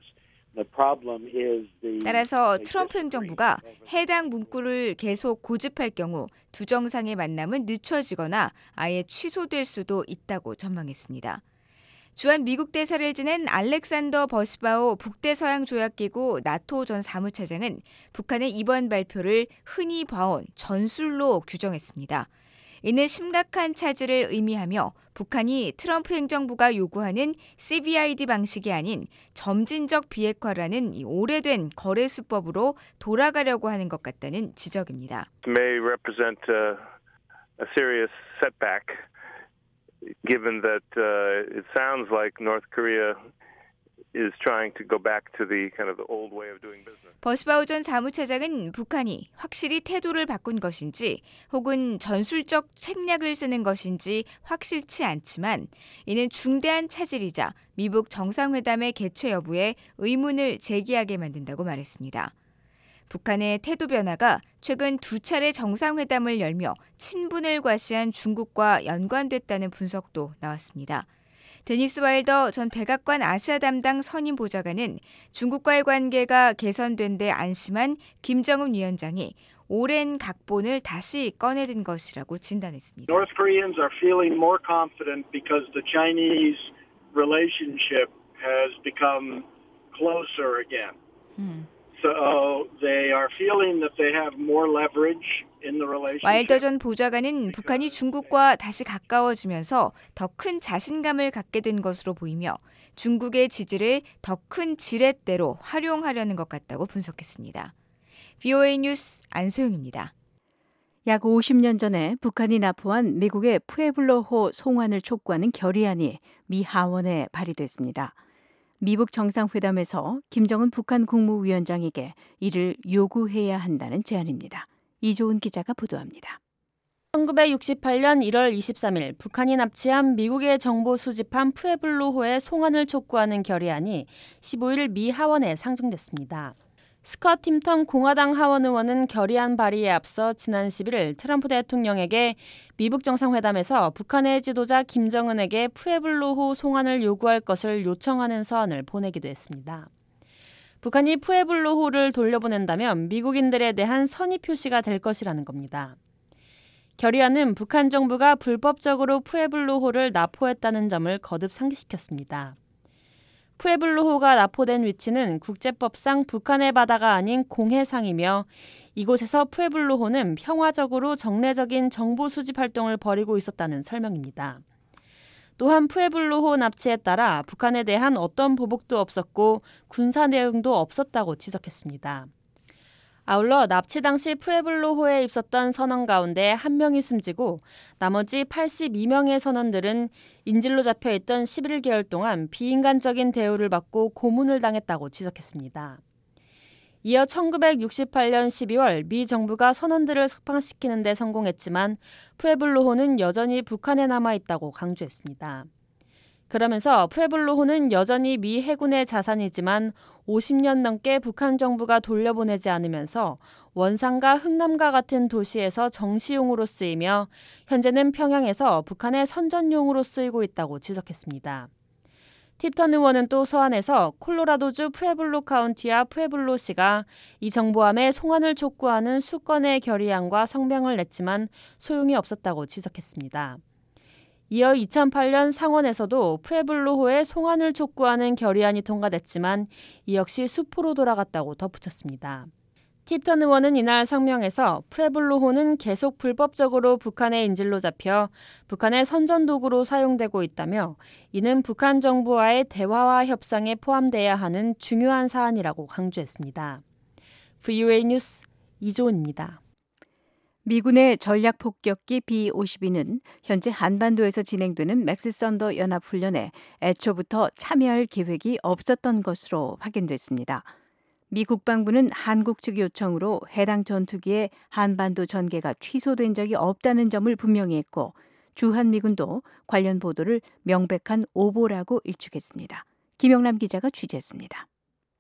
따라서 트럼프 행정부가 해당 문구를 계속 고집할 경우 두 정상의 만남은 늦춰지거나 아예 취소될 수도 있다고 전망했습니다. 주한 미국 대사를 지낸 알렉산더 버시바오 북대서양조약기구 나토 전 사무차장은 북한의 이번 발표를 흔히 봐온 전술로 규정했습니다. 이는 심각한 차질을 의미하며 북한이 트럼프 행정부가 요구하는 CVID 방식이 아닌 점진적 비핵화라는 이 오래된 거래 수법으로 돌아가려고 하는 것 같다는 지적입니다. May represent a serious setback, given that it sounds like North Korea is trying to go back to the kind of the old way of doing business. 버시바오 전 사무차장은 북한이 확실히 태도를 바꾼 것인지 혹은 전술적 책략을 쓰는 것인지 확실치 않지만 이는 중대한 차질이자 미북 정상회담의 개최 여부에 의문을 제기하게 만든다고 말했습니다. 북한의 태도 변화가 최근 두 차례 정상회담을 열며 친분을 과시한 중국과 연관됐다는 분석도 나왔습니다. 데니스 와일더 전 백악관 아시아 담당 선임 보좌관은 중국과의 관계가 개선된 데 안심한 김정은 위원장이 오랜 각본을 다시 꺼내든 것이라고 진단했습니다. North Koreans are feeling more confident because the Chinese relationship has become closer again. So they are feeling that they have more leverage in the relationship. 와일더 전 보좌관은 북한이 중국과 다시 가까워지면서 더 큰 자신감을 갖게 된 것으로 보이며 중국의 지지를 더 큰 지렛대로 활용하려는 것 같다고 분석했습니다. VOA 뉴스 안소영입니다. 약 50년 전에 북한이 납포한 미국의 푸에블로호 송환을 촉구하는 결의안이 미 하원에 발의됐습니다. 미북 정상회담에서 김정은 북한 국무위원장에게 이를 요구해야 한다는 제안입니다. 이조은 기자가 보도합니다. 1968년 1월 23일 북한이 납치한 미국의 정보 수집함 푸에블로호의 송환을 촉구하는 결의안이 15일 미 하원에 상정됐습니다. 스컷 팀턴 공화당 하원 의원은 결의안 발의에 앞서 지난 11일 트럼프 대통령에게 미북 정상회담에서 북한의 지도자 김정은에게 푸에블로호 송환을 요구할 것을 요청하는 서한을 보내기도 했습니다. 북한이 푸에블로호를 돌려보낸다면 미국인들에 대한 선의 표시가 될 것이라는 겁니다. 결의안은 북한 정부가 불법적으로 푸에블로호를 납포했다는 점을 거듭 상기시켰습니다. 푸에블로호가 납포된 위치는 국제법상 북한의 바다가 아닌 공해상이며 이곳에서 푸에블로호는 평화적으로 정례적인 정보 수집 활동을 벌이고 있었다는 설명입니다. 또한 푸에블로호 납치에 따라 북한에 대한 어떤 보복도 없었고 군사 내용도 없었다고 지적했습니다. 아울러 납치 당시 푸에블로호에 입었던 선원 가운데 1명이 숨지고 나머지 82명의 선원들은 인질로 잡혀있던 11개월 동안 비인간적인 대우를 받고 고문을 당했다고 지적했습니다. 이어 1968년 12월 미 정부가 선원들을 석방시키는 데 성공했지만 푸에블로호는 여전히 북한에 남아있다고 강조했습니다. 그러면서 푸에블로호는 여전히 미 해군의 자산이지만 50년 넘게 북한 정부가 돌려보내지 않으면서 원산과 흥남과 같은 도시에서 정시용으로 쓰이며 현재는 평양에서 북한의 선전용으로 쓰이고 있다고 지적했습니다. 팁턴 의원은 또 서한에서 콜로라도주 푸에블로 카운티와 푸에블로시가 이 정보함의 송환을 촉구하는 수건의 결의안과 성명을 냈지만 소용이 없었다고 지적했습니다. 이어 2008년 상원에서도 푸에블로호의 송환을 촉구하는 결의안이 통과됐지만 이 역시 수포로 돌아갔다고 덧붙였습니다. 팁턴 의원은 이날 성명에서 푸에블로호는 계속 불법적으로 북한의 인질로 잡혀 북한의 선전도구로 사용되고 있다며 이는 북한 정부와의 대화와 협상에 포함돼야 하는 중요한 사안이라고 강조했습니다. VOA 뉴스 이조은입니다. 미군의 전략폭격기 B-52는 현재 한반도에서 진행되는 맥스 썬더 연합훈련에 애초부터 참여할 계획이 없었던 것으로 확인됐습니다. 미 국방부는 한국 측 요청으로 해당 전투기의 한반도 전개가 취소된 적이 없다는 점을 분명히 했고 주한미군도 관련 보도를 명백한 오보라고 일축했습니다. 김영남 기자가 취재했습니다.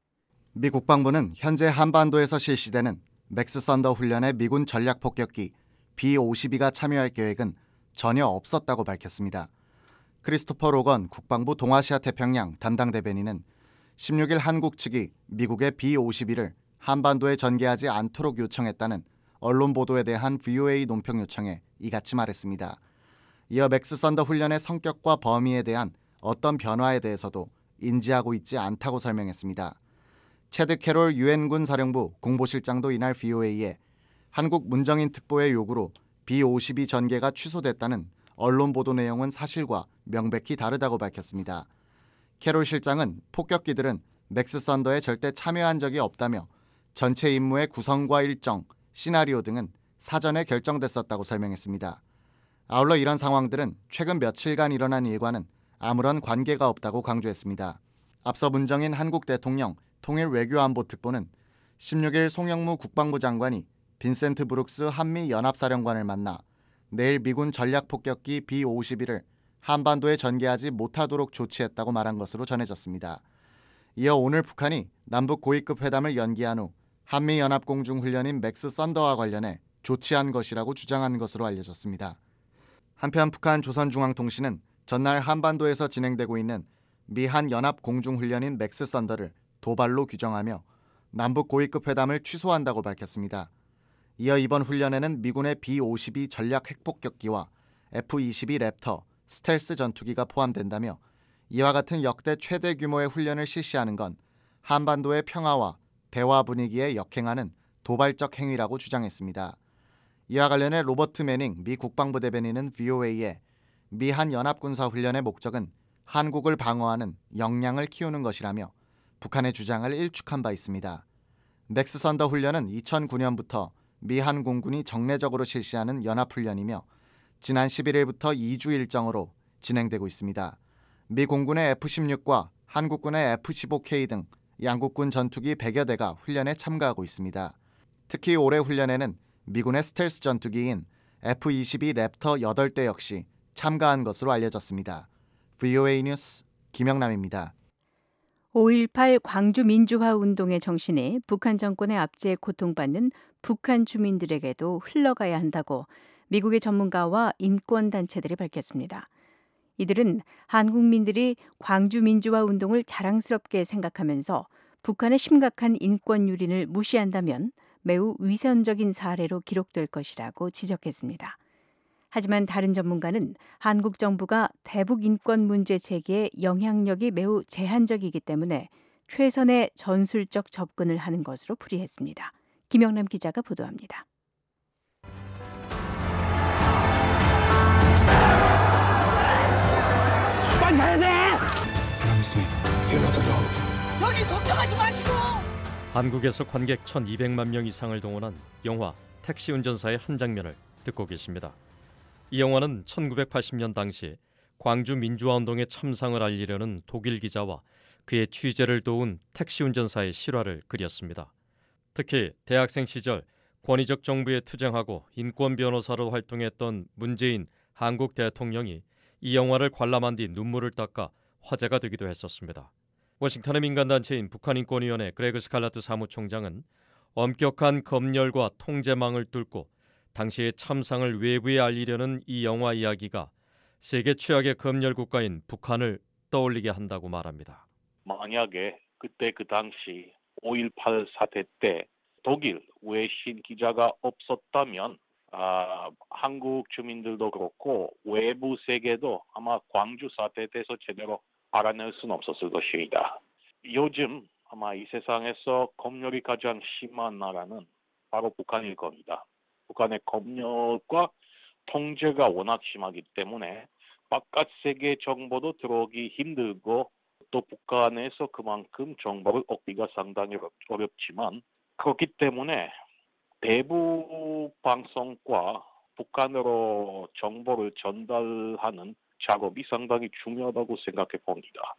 미 국방부는 현재 한반도에서 실시되는 맥스 썬더 훈련에 미군 전략 폭격기 B-52가 참여할 계획은 전혀 없었다고 밝혔습니다. 크리스토퍼 로건 국방부 동아시아 태평양 담당 대변인은 16일 한국 측이 미국의 B-52를 한반도에 전개하지 않도록 요청했다는 언론 보도에 대한 VOA 논평 요청에 이같이 말했습니다. 이어 맥스 썬더 훈련의 성격과 범위에 대한 어떤 변화에 대해서도 인지하고 있지 않다고 설명했습니다. 체드 캐롤 유엔군 사령부 공보실장도 이날 VOA에 한국 문정인 특보의 요구로 B-52 전개가 취소됐다는 언론 보도 내용은 사실과 명백히 다르다고 밝혔습니다. 캐롤 실장은 폭격기들은 맥스 썬더에 절대 참여한 적이 없다며 전체 임무의 구성과 일정, 시나리오 등은 사전에 결정됐었다고 설명했습니다. 아울러 이런 상황들은 최근 며칠간 일어난 일과는 아무런 관계가 없다고 강조했습니다. 앞서 문정인 한국 대통령 통일외교안보특보는 16일 송영무 국방부 장관이 빈센트 브룩스 한미연합사령관을 만나 내일 미군 전략폭격기 B-52를 한반도에 전개하지 못하도록 조치했다고 말한 것으로 전해졌습니다. 이어 오늘 북한이 남북 고위급 회담을 연기한 후 한미연합공중훈련인 맥스 썬더와 관련해 조치한 것이라고 주장한 것으로 알려졌습니다. 한편 북한 조선중앙통신은 전날 한반도에서 진행되고 있는 미한 연합공중훈련인 맥스 썬더를 도발로 규정하며 남북 고위급 회담을 취소한다고 밝혔습니다. 이어 이번 훈련에는 미군의 B-52 전략 핵폭격기와 F-22 랩터, 스텔스 전투기가 포함된다며 이와 같은 역대 최대 규모의 훈련을 실시하는 건 한반도의 평화와 대화 분위기에 역행하는 도발적 행위라고 주장했습니다. 이와 관련해 로버트 매닝 미 국방부 대변인은 VOA에 미한 연합군사훈련의 목적은 한국을 방어하는 역량을 키우는 것이라며 북한의 주장을 일축한 바 있습니다. 맥스 썬더 훈련은 2009년부터 미한 공군이 정례적으로 실시하는 연합훈련이며 지난 11일부터 2주 일정으로 진행되고 있습니다. 미 공군의 F-16과 한국군의 F-15K 등 양국군 전투기 100여 대가 훈련에 참가하고 있습니다. 특히 올해 훈련에는 미군의 스텔스 전투기인 F-22 랩터 8대 역시 참가한 것으로 알려졌습니다. VOA 뉴스 김영남입니다. 5.18 광주 민주화 운동의 정신이 북한 정권의 압제에 고통받는 북한 주민들에게도 흘러가야 한다고 미국의 전문가와 인권단체들이 밝혔습니다. 이들은 한국민들이 광주 민주화 운동을 자랑스럽게 생각하면서 북한의 심각한 인권 유린을 무시한다면 매우 위선적인 사례로 기록될 것이라고 지적했습니다. 하지만 다른 전문가는 한국 정부가 대북 인권 문제 제기에 영향력이 매우 제한적이기 때문에 최선의 전술적 접근을 하는 것으로 풀이했습니다. 김영남 기자가 보도합니다. 빨리 가야 돼! Promise me you're not alone. 여기 걱정하지 마시고! 한국에서 관객 1,200만 명 이상을 동원한 영화 택시 운전사의 한 장면을 듣고 계십니다. 이 영화는 1980년 당시 광주 민주화운동의 참상을 알리려는 독일 기자와 그의 취재를 도운 택시 운전사의 실화를 그렸습니다. 특히 대학생 시절 권위적 정부에 투쟁하고 인권 변호사로 활동했던 문재인 한국 대통령이 이 영화를 관람한 뒤 눈물을 닦아 화제가 되기도 했었습니다. 워싱턴의 민간단체인 북한인권위원회 그레그 스칼라트 사무총장은 엄격한 검열과 통제망을 뚫고 당시의 참상을 외부에 알리려는 이 영화 이야기가 세계 최악의 검열 국가인 북한을 떠올리게 한다고 말합니다. 만약에 그때 그 당시 5.18 사태 때 독일 외신 기자가 없었다면 한국 주민들도 그렇고 외부 세계도 아마 광주 사태에 대해서 제대로 알아낼 수는 없었을 것입니다. 요즘 아마 이 세상에서 검열이 가장 심한 나라는 바로 북한일 겁니다. 북한의 검열과 통제가 워낙 심하기 때문에 바깥 세계 정보도 들어오기 힘들고 또 북한에서 그만큼 정보를 얻기가 상당히 어렵지만 그렇기 때문에 대북 방송과 북한으로 정보를 전달하는 작업이 상당히 중요하다고 생각해 봅니다.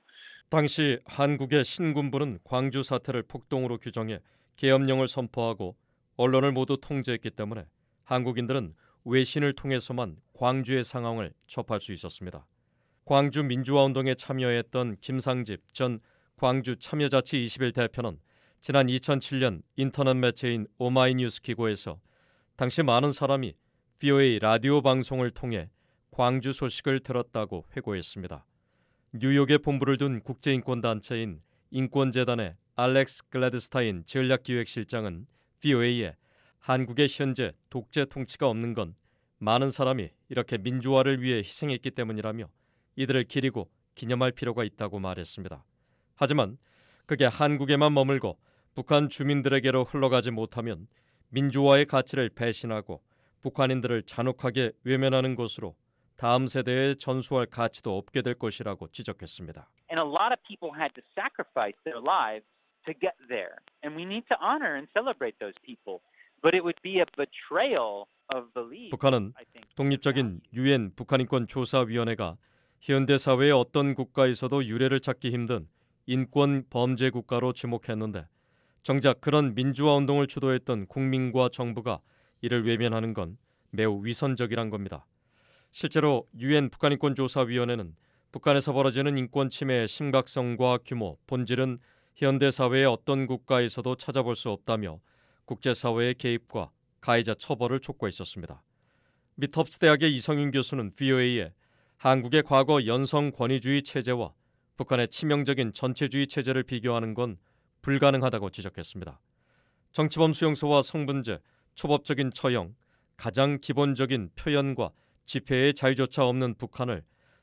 당시 한국의 신군부는 광주 사태를 폭동으로 규정해 계엄령을 선포하고 언론을 모두 통제했기 때문에 한국인들은 외신을 통해서만 광주의 상황을 접할 수 있었습니다. 광주 민주화운동에 참여했던 김상집 전 광주 참여자치 21 대표는 지난 2007년 인터넷 매체인 오마이뉴스 기고에서 당시 많은 사람이 VOA 라디오 방송을 통해 광주 소식을 들었다고 회고했습니다. 뉴욕에 본부를 둔 국제인권단체인 인권재단의 알렉스 글래드스타인 전략기획실장은 VOA에 한국의 현재 독재 통치가 없는 건 많은 사람이 이렇게 민주화를 위해 희생했기 때문이라며 이들을 기리고 기념할 필요가 있다고 말했습니다. 하지만 그게 한국에만 머물고 북한 주민들에게로 흘러가지 못하면 민주화의 가치를 배신하고 북한인들을 잔혹하게 외면하는 것으로 다음 세대에 전수할 가치도 없게 될 것이라고 지적했습니다. And a lot of people had to sacrifice their lives to get there. And we need to honor and celebrate those people. But it would be a betrayal of belief. 북한은 독립적인 유엔 북한인권조사위원회가 현대 사회의 어떤 국가에서도 유례를 찾기 힘든 인권 범죄 국가로 지목했는데 정작 그런 민주화 운동을 주도했던 국민과 정부가 이를 외면하는 건 매우 위선적이란 겁니다. 실제로 유엔 북한인권조사위원회는 북한에서 벌어지는 인권 침해의 심각성과 규모, 본질은 현대 사회의 어떤 국가에서도 찾아볼 수 없다며 국제사회의 개입과 가해자 처벌을 촉구했었습니다. 미 텁스 대학의 이성윤 교수는 VOA에 한국의 과거 연성 권위주의 체제와 북한의 치명적인 전체주의 체제를 비교하는 건 불가능하다고 지적했습니다. 정치범 수용소와 성분제, 초법적인 처형, 가장 기본적인 표현과 집회의 자유조차 없는 북한을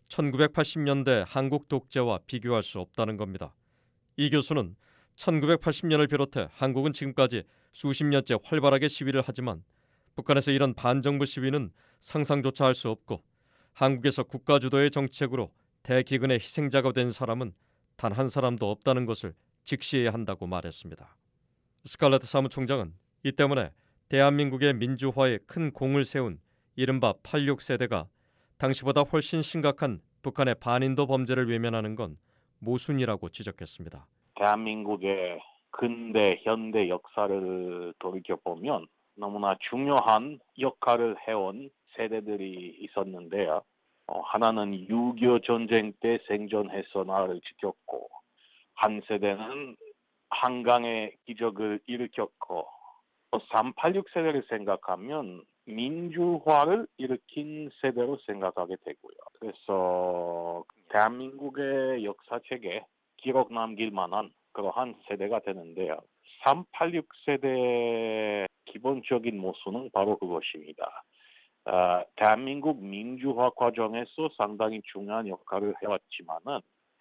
1980년대 한국 독재와 비교할 수 없다는 겁니다. 이 교수는 1980년을 비롯해 한국은 지금까지 수십 년째 활발하게 시위를 하지만 북한에서 이런 반정부 시위는 상상조차 할 수 없고 한국에서 국가 주도의 정책으로 대기근의 희생자가 된 사람은 단 한 사람도 없다는 것을 직시해야 한다고 말했습니다. 스칼렛트 사무총장은 이 때문에 대한민국의 민주화에 큰 공을 세운 이른바 86세대가 당시보다 훨씬 심각한 북한의 반인도 범죄를 외면하는 건 모순이라고 지적했습니다. 대한민국의 근대, 현대 역사를 돌이켜보면 너무나 중요한 역할을 해온 세대들이 있었는데요. 하나는 6.25 전쟁 때 생존해서 나라를 지켰고 한 세대는 한강의 기적을 일으켰고 386 세대를 생각하면 민주화를 일으킨 세대로 생각하게 되고요. 그래서 대한민국의 역사책에 기록 남길 만한 그러한 세대가 되는데요. 386 세대의 기본적인 모순은 바로 그것입니다. 대한민국 민주화 과정에서 상당히 중요한 역할을 해왔지만은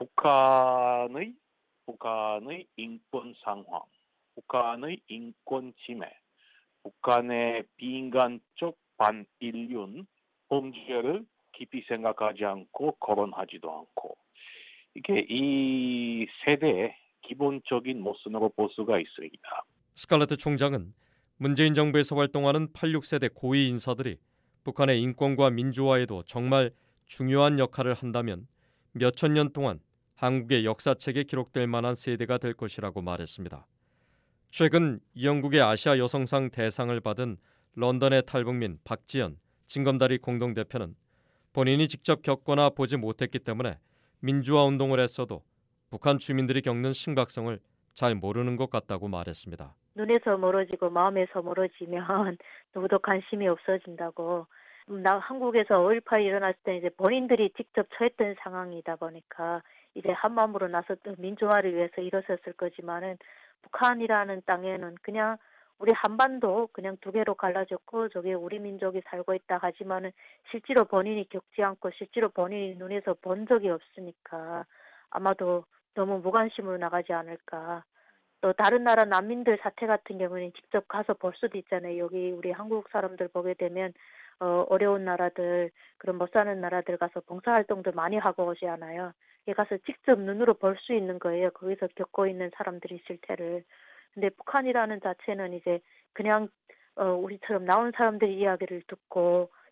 북한의 인권 상황, 북한의 인권 침해, 북한의 비인간적 반인륜 범죄를 깊이 생각하지 않고 거론하지도 않고 이게 이 세대의 기본적인 모순으로 볼 수가 있습니다. 스칼렛트 총장은 문재인 정부에서 활동하는 86세대 고위 인사들이 북한의 인권과 민주화에도 정말 중요한 역할을 한다면 몇천 년 동안 한국의 역사책에 기록될 만한 세대가 될 것이라고 말했습니다. 최근 영국의 아시아 여성상 대상을 받은 런던의 탈북민 박지연, 징검다리 공동대표는 본인이 직접 겪거나 보지 못했기 때문에 민주화 운동을 했어도 북한 주민들이 겪는 심각성을 잘 모르는 것 같다고 말했습니다. 눈에서 멀어지고 마음에서 멀어지면 누구도 관심이 없어진다고. 나 한국에서 5.18 일어났을 때 이제 본인들이 직접 처했던 상황이다 보니까 이제 한마음으로 나서 민주화를 위해서 일어섰을 거지만은 북한이라는 땅에는 그냥 우리 한반도 그냥 두 개로 갈라졌고 저게 우리 민족이 살고 있다 하지만은 실제로 본인이 겪지 않고 실제로 본인이 눈에서 본 적이 없으니까 아마도 너무 무관심으로 나가지 않을까. 또 다른 나라 난민들 사태 같은 경우는 직접 가서 볼 수도 있잖아요. 여기 우리 한국 사람들 보게 되면 어려운 나라들, 그런 못 사는 나라들 가서 봉사활동도 많이 하고 오지 않아요. 가서 직접 눈으로 볼 수 있는 거예요. 거기서 겪고 있는 사람들이 실태를. 근데 북한이라는 자체는 이제 그냥 우리처럼 나온 사람들의 이야기를 듣고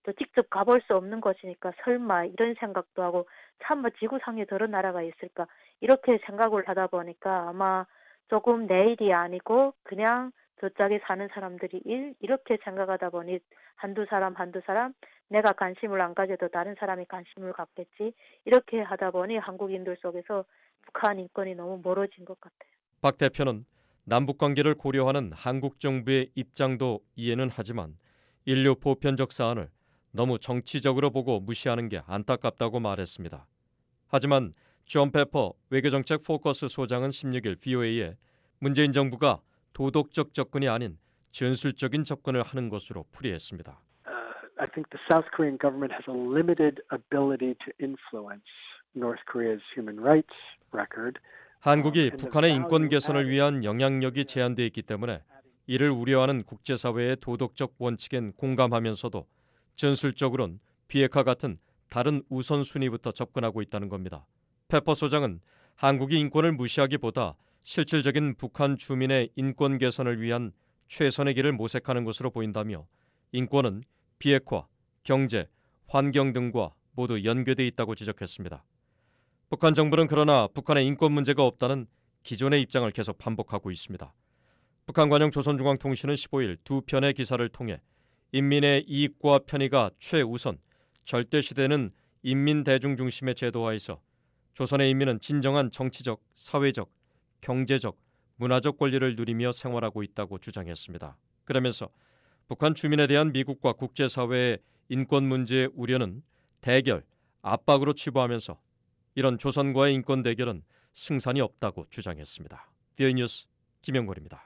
또 직접 가볼 수 없는 것이니까 설마 이런 생각도 하고 참 지구상에 저런 나라가 있을까 이렇게 생각을 하다 보니까 아마 조금 내 일이 아니고 그냥 저쪽에 사는 사람들이 일 이렇게 생각하다 보니 한두 사람 내가 관심을 안 가져도 다른 사람이 관심을 갖겠지 이렇게 하다 보니 한국인들 속에서 북한 인권이 너무 멀어진 것 같아요. 박 대표는 남북관계를 고려하는 한국 정부의 입장도 이해는 하지만 인류 보편적 사안을 너무 정치적으로 보고 무시하는 게 안타깝다고 말했습니다. 하지만 존 페퍼 외교정책 포커스 소장은 16일 VOA에 문재인 정부가 도덕적 접근이 아닌 전술적인 접근을 하는 것으로 풀이했습니다. I think the South Korean government has a limited ability to influence North Korea's human rights record. 한국이 북한의 인권 개선을 위한 영향력이 제한되어 있기 때문에 이를 우려하는 국제사회의 도덕적 원칙엔 공감하면서도 전술적으로는 비핵화 같은 다른 우선순위부터 접근하고 있다는 겁니다. 페퍼 소장은 한국이 인권을 무시하기보다 실질적인 북한 주민의 인권 개선을 위한 최선의 길을 모색하는 것으로 보인다며 인권은 비핵화, 경제, 환경 등과 모두 연계되어 있다고 지적했습니다. 북한 정부는 그러나 북한의 인권 문제가 없다는 기존의 입장을 계속 반복하고 있습니다. 북한 관영 조선중앙통신은 15일 두 편의 기사를 통해 인민의 이익과 편의가 최우선, 절대시되는 인민대중 중심의 제도화에서 조선의 인민은 진정한 정치적, 사회적, 경제적, 문화적 권리를 누리며 생활하고 있다고 주장했습니다. 그러면서 북한 주민에 대한 미국과 국제사회의 인권 문제의 우려는 대결, 압박으로 치부하면서 이런 조선과의 인권 대결은 승산이 없다고 주장했습니다. VOA 뉴스 김영걸입니다.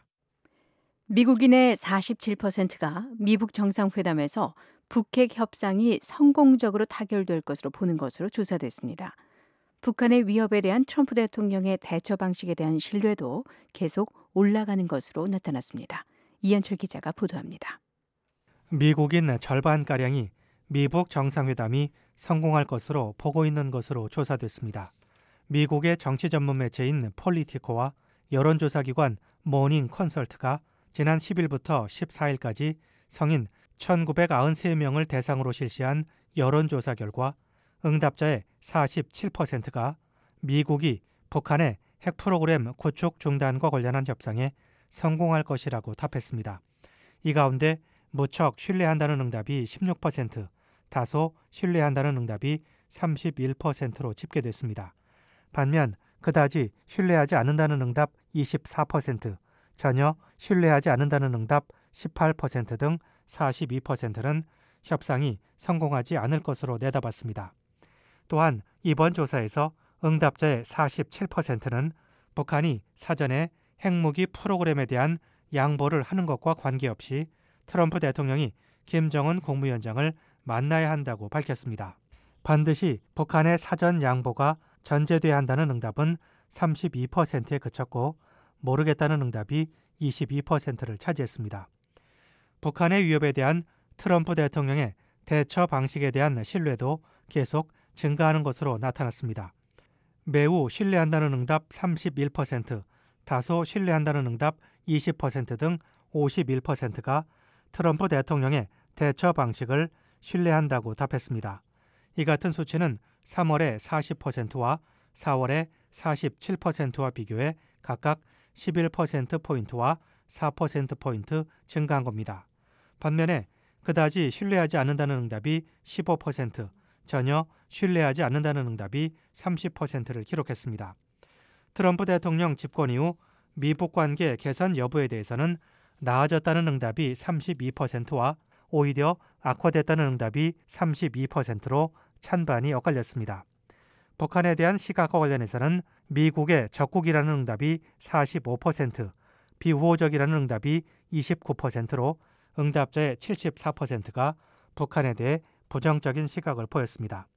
미국인의 47%가 미북 정상회담에서 북핵 협상이 성공적으로 타결될 것으로 보는 것으로 조사됐습니다. 북한의 위협에 대한 트럼프 대통령의 대처 방식에 대한 신뢰도 계속 올라가는 것으로 나타났습니다. 이현철 기자가 보도합니다. 미국인 절반가량이 미북 정상회담이 성공할 것으로 보고 있는 것으로 조사됐습니다. 미국의 정치 전문 매체인 폴리티코와 여론조사기관 모닝 컨설트가 지난 10일부터 14일까지 성인 1993명을 대상으로 실시한 여론조사 결과 응답자의 47%가 미국이 북한의 핵 프로그램 구축 중단과 관련한 협상에 성공할 것이라고 답했습니다. 이 가운데 무척 신뢰한다는 응답이 16%, 다소 신뢰한다는 응답이 31%로 집계됐습니다. 반면 그다지 신뢰하지 않는다는 응답 24%, 전혀 신뢰하지 않는다는 응답 18% 등 42%는 협상이 성공하지 않을 것으로 내다봤습니다. 또한 이번 조사에서 응답자의 47%는 북한이 사전에 핵무기 프로그램에 대한 양보를 하는 것과 관계없이 트럼프 대통령이 김정은 국무위원장을 만나야 한다고 밝혔습니다. 반드시 북한의 사전 양보가 전제돼야 한다는 응답은 32%에 그쳤고 모르겠다는 응답이 22%를 차지했습니다. 북한의 위협에 대한 트럼프 대통령의 대처 방식에 대한 신뢰도 계속 증가하는 것으로 나타났습니다. 매우 신뢰한다는 응답 31%, 다소 신뢰한다는 응답 20% 등 51%가 트럼프 대통령의 대처 방식을 신뢰한다고 답했습니다. 이 같은 수치는 3월의 40%와 4월의 47%와 비교해 각각 11%포인트와 4%포인트 증가한 겁니다. 반면에 그다지 신뢰하지 않는다는 응답이 15%, 전혀 신뢰하지 않는다는 응답이 30%를 기록했습니다. 트럼프 대통령 집권 이후 미북 관계 개선 여부에 대해서는 나아졌다는 응답이 32%와 오히려 악화됐다는 응답이 32%로 찬반이 엇갈렸습니다. 북한에 대한 시각과 관련해서는 미국의 적국이라는 응답이 45%, 비우호적이라는 응답이 29%로 응답자의 74%가 북한에 대해 부정적인 시각을 보였습니다.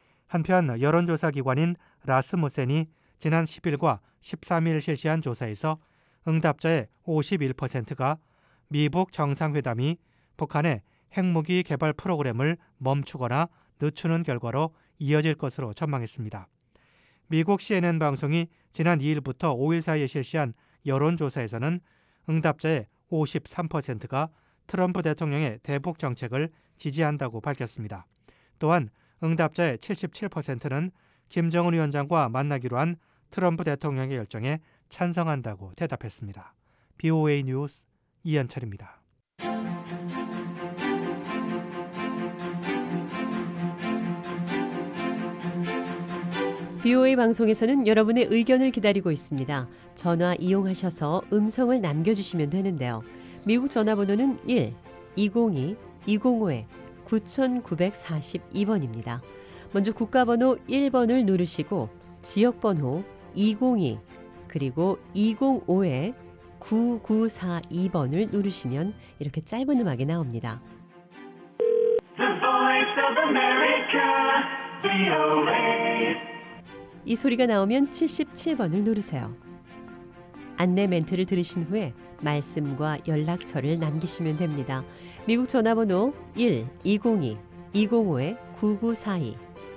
한편 여론조사 기관인 라스무센이 지난 10일과 13일 실시한 조사에서 응답자의 51%가 미북 정상회담이 북한의 핵무기 개발 프로그램을 멈추거나 늦추는 결과로 이어질 것으로 전망했습니다. 미국 CNN 방송이 지난 2일부터 5일 사이에 실시한 여론조사에서는 응답자의 53%가 트럼프 대통령의 대북 정책을 지지한다고 밝혔습니다. 또한 응답자의 77%는 김정은 위원장과 만나기로 한 트럼프 대통령의 결정에 찬성한다고 대답했습니다. BOA 뉴스 이현철입니다. BOA 방송에서는 여러분의 의견을 기다리고 있습니다. 전화 이용하셔서 음성을 남겨주시면 되는데요. 미국 전화번호는 1-202-205-9942번입니다. 먼저 국가번호 1번을 누르시고 지역번호 202 그리고 205-9942번을 누르시면 이렇게 짧은 음악이 나옵니다. The Voice of America, VOA. 이 소리가 나오면 77번을 누르세요. 안내 멘트를 들으신 후에 말씀과 연락처를 남기시면 됩니다. 미국 전화번호 1-202-205-9942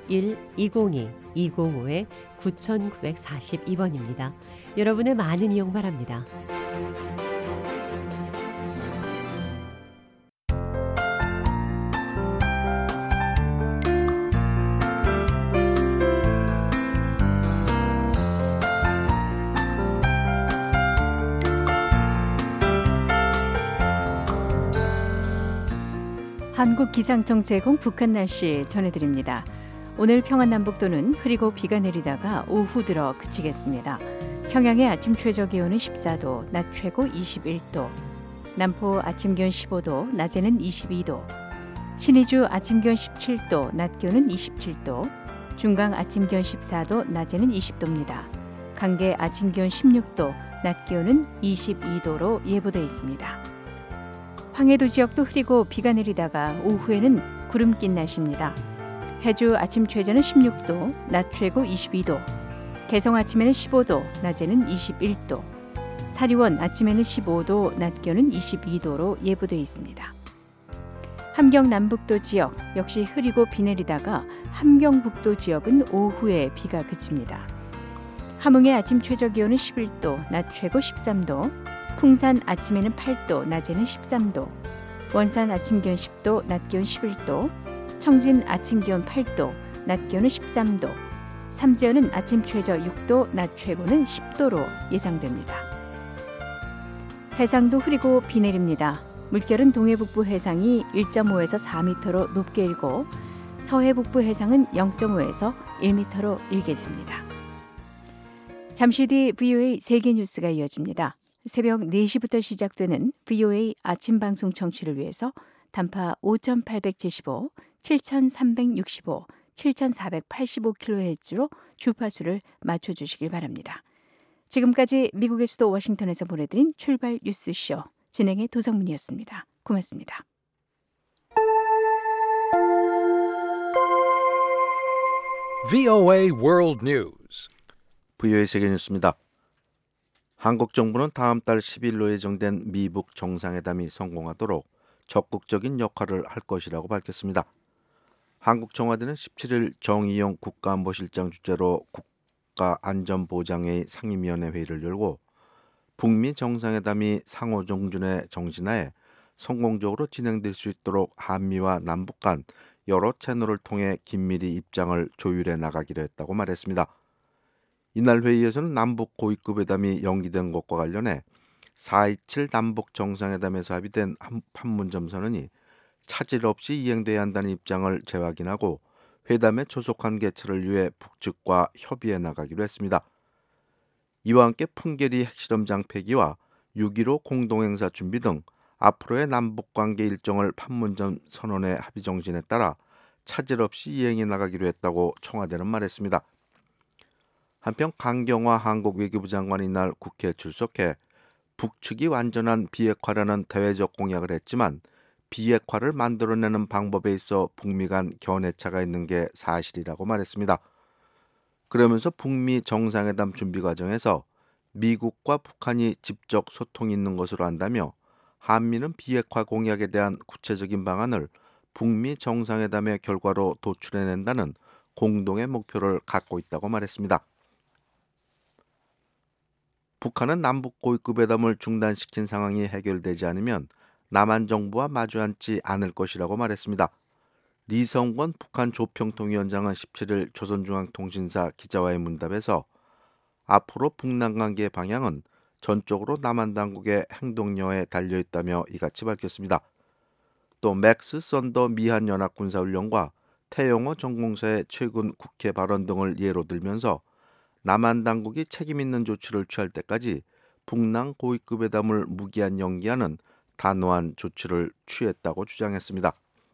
1-202-205-9942번입니다. 여러분의 많은 이용 바랍니다. 한국기상청 제공 북한 날씨 전해드립니다. 오늘 평안남북도는 흐리고 비가 내리다가 오후 들어 그치겠습니다. 평양의 아침 최저 기온은 14도, 낮 최고 21도, 남포 아침 기온 15도, 낮에는 22도, 신의주 아침 기온 17도, 낮 기온은 27도, 중강 아침 기온 14도, 낮에는 20도입니다. 강계 아침 기온 16도, 낮 기온은 22도로 예보되어 있습니다. 황해도 지역도 흐리고 비가 내리다가 오후에는 구름 낀 날씨입니다. 해주 아침 최저는 16도, 낮 최고 22도, 개성 아침에는 15도, 낮에는 21도, 사리원 아침에는 15도, 낮 기온은 22도로 예보되어 있습니다. 함경 남북도 지역 역시 흐리고 비 내리다가 함경북도 지역은 오후에 비가 그칩니다. 함흥의 아침 최저 기온은 11도, 낮 최고 13도, 풍산 아침에는 8도, 낮에는 13도, 원산 아침 기온 10도, 낮 기온 11도, 청진 아침 기온 8도, 낮 기온은 13도, 삼지연은 아침 최저 6도, 낮 최고는 10도로 예상됩니다. 해상도 흐리고 비 내립니다. 물결은 동해북부 해상이 1.5에서 4m로 높게 일고 서해북부 해상은 0.5에서 1m로 일겠습니다. 잠시 뒤 VOA 세계뉴스가 이어집니다. 새벽 4시부터 시작되는 VOA 아침 방송 청취를 위해서 단파 5875, 7365, 7485kHz로 주파수를 맞춰주시길 바랍니다. 지금까지 미국의 수도 워싱턴에서 보내드린 출발 뉴스쇼 진행의 도성문이었습니다. 고맙습니다. VOA World News. VOA 세계뉴스입니다. 한국 정부는 다음 달 10일로 예정된 미북 정상회담이 성공하도록 적극적인 역할을 할 것이라고 밝혔습니다. 한국 청와대는 17일 정의용 국가안보실장 주재로 국가안전보장회의 상임위원회 회의를 열고 북미 정상회담이 상호종준의 정신하에 성공적으로 진행될 수 있도록 한미와 남북 간 여러 채널을 통해 긴밀히 입장을 조율해 나가기로 했다고 말했습니다. 이날 회의에서는 남북 고위급 회담이 연기된 것과 관련해 4.27 남북 정상회담에서 합의된 판문점 선언이 차질 없이 이행돼야 한다는 입장을 재확인하고 회담의 조속한 개최를 위해 북측과 협의해 나가기로 했습니다. 이와 함께 풍계리 핵실험장 폐기와 6.15 공동행사 준비 등 앞으로의 남북관계 일정을 판문점 선언의 합의 정신에 따라 차질 없이 이행해 나가기로 했다고 청와대는 말했습니다. 한편 강경화 한국 외교부 장관이 이날 국회에 출석해 북측이 완전한 비핵화라는 대외적 공약을 했지만 비핵화를 만들어내는 방법에 있어 북미 간 견해차가 있는 게 사실이라고 말했습니다. 그러면서 북미 정상회담 준비 과정에서 미국과 북한이 직접 소통이 있는 것으로 안다며 한미는 비핵화 공약에 대한 구체적인 방안을 북미 정상회담의 결과로 도출해낸다는 공동의 목표를 갖고 있다고 말했습니다. 북한은 남북 고위급 회담을 중단시킨 상황이 해결되지 않으면 남한 정부와 마주 앉지 않을 것이라고 말했습니다. 리성권 북한 조평통위원장은 17일 조선중앙통신사 기자와의 문답에서 앞으로 북남 관계의 방향은 전적으로 남한 당국의 행동여에 달려있다며 이같이 밝혔습니다. 또 맥스 썬더 미한연합군사훈련과 태영호 전공사의 최근 국회 발언 등을 예로 들면서 남한 당국이 책임 있는 조치를 취할 때까지 북남 고위급 회담을 무기한 연기하는 단호한 조치를 취했다고 주장했습니다.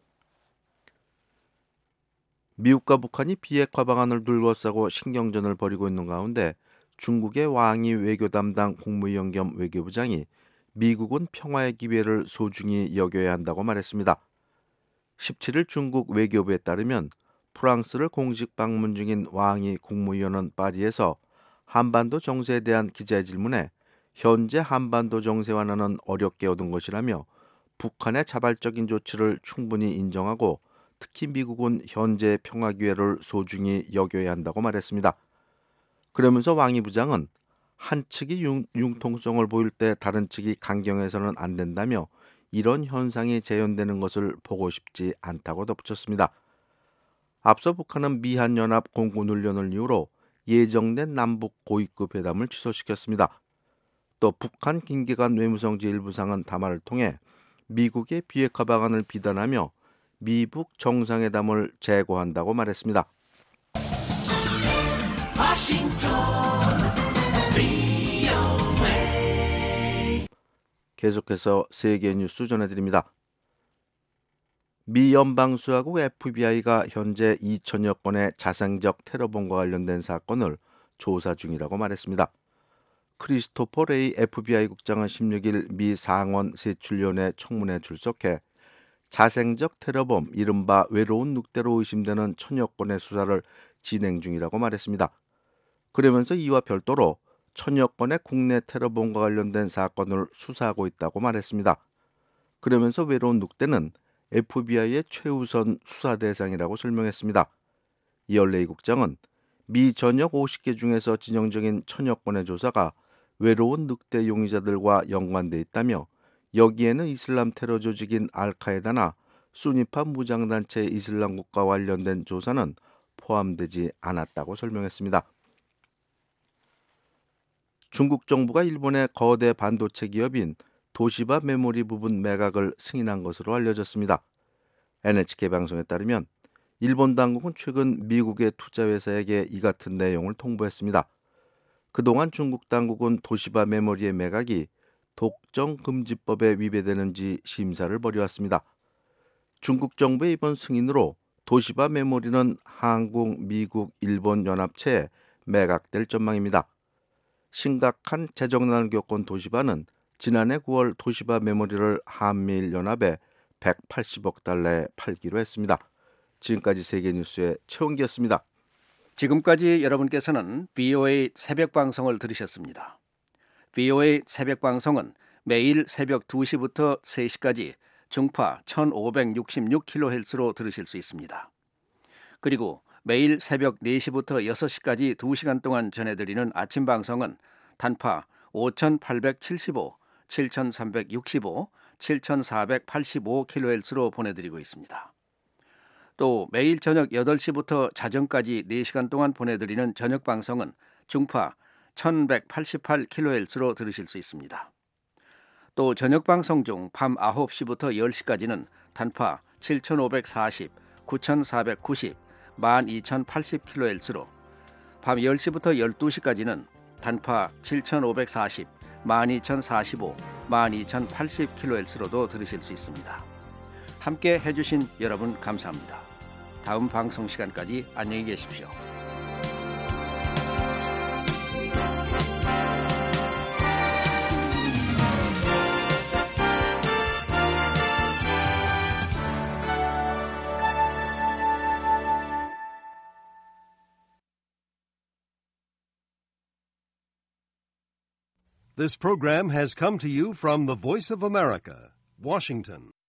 미국과 북한이 비핵화 방안을 둘러싸고 신경전을 벌이고 있는 가운데 중국의 왕이 외교 담당 국무위원 겸 외교부장이 미국은 평화의 기회를 소중히 여겨야 한다고 말했습니다. 17일 중국 외교부에 따르면 프랑스를 공식 방문 중인 왕이 국무위원은 파리에서 한반도 정세에 대한 기자의 질문에 현재 한반도 정세 완화는 어렵게 얻은 것이라며 북한의 자발적인 조치를 충분히 인정하고 특히 미국은 현재 평화 기회를 소중히 여겨야 한다고 말했습니다. 그러면서 왕이 부장은 한 측이 융통성을 보일 때 다른 측이 강경해서는 안 된다며 이런 현상이 재현되는 것을 보고 싶지 않다고 덧붙였습니다. 앞서 북한은 미한연합 공군훈련을 이유로 예정된 남북 고위급 회담을 취소시켰습니다. 또 북한 김계관 외무성 제1부상은 담화를 통해 미국의 비핵화 방안을 비난하며 미북 정상회담을 재고한다고 말했습니다. 계속해서 세계 뉴스 전해드립니다. 미 연방수사국 FBI가 현재 2천여 건의 자생적 테러범과 관련된 사건을 조사 중이라고 말했습니다. 크리스토퍼 레이 FBI 국장은 16일 미 상원 세출위원회 청문회에 출석해 자생적 테러범 이른바 외로운 늑대로 의심되는 천여 건의 수사를 진행 중이라고 말했습니다. 그러면서 이와 별도로 천여 건의 국내 테러범과 관련된 사건을 수사하고 있다고 말했습니다. 그러면서 외로운 늑대는 FBI의 최우선 수사 대상이라고 설명했습니다. 이어 레이 국장은 미 전역 50개 중에서 진영적인 천여 건의 조사가 외로운 늑대 용의자들과 연관돼 있다며 여기에는 이슬람 테러 조직인 알카에다나 수니파 무장단체 이슬람국과 관련된 조사는 포함되지 않았다고 설명했습니다. 중국 정부가 일본의 거대 반도체 기업인 도시바 메모리 부분 매각을 승인한 것으로 알려졌습니다. NHK 방송에 따르면 일본 당국은 최근 미국의 투자회사에게 이 같은 내용을 통보했습니다. 그동안 중국 당국은 도시바 메모리의 매각이 독점금지법에 위배되는지 심사를 벌여왔습니다. 중국 정부의 이번 승인으로 도시바 메모리는 한국, 미국, 일본 연합체에 매각될 전망입니다. 심각한 재정난을 겪은 도시바는 지난해 9월 도시바 메모리를 한미일 연합에 180억 달러에 팔기로 했습니다. 지금까지 세계뉴스의 최원기였습니다. 지금까지 여러분께서는 VOA 새벽방송을 들으셨습니다. VOA 새벽방송은 매일 새벽 2시부터 3시까지 중파 1566kHz로 들으실 수 있습니다. 그리고 매일 새벽 4시부터 6시까지 2시간 동안 전해드리는 아침 방송은 단파 5875, 7365, 7485kHz로 보내드리고 있습니다. 또 매일 저녁 8시부터 자정까지 4시간 동안 보내드리는 저녁 방송은 중파 1188kHz로 들으실 수 있습니다. 또 저녁 방송 중 밤 9시부터 10시까지는 단파 7540, 9490, 12080kHz로 밤 10시부터 12시까지는 단파 7540, 12045, 12080kHz로도 들으실 수 있습니다. 함께 해주신 여러분 감사합니다. 다음 방송 시간까지 안녕히 계십시오. This program has come to you from the Voice of America, Washington.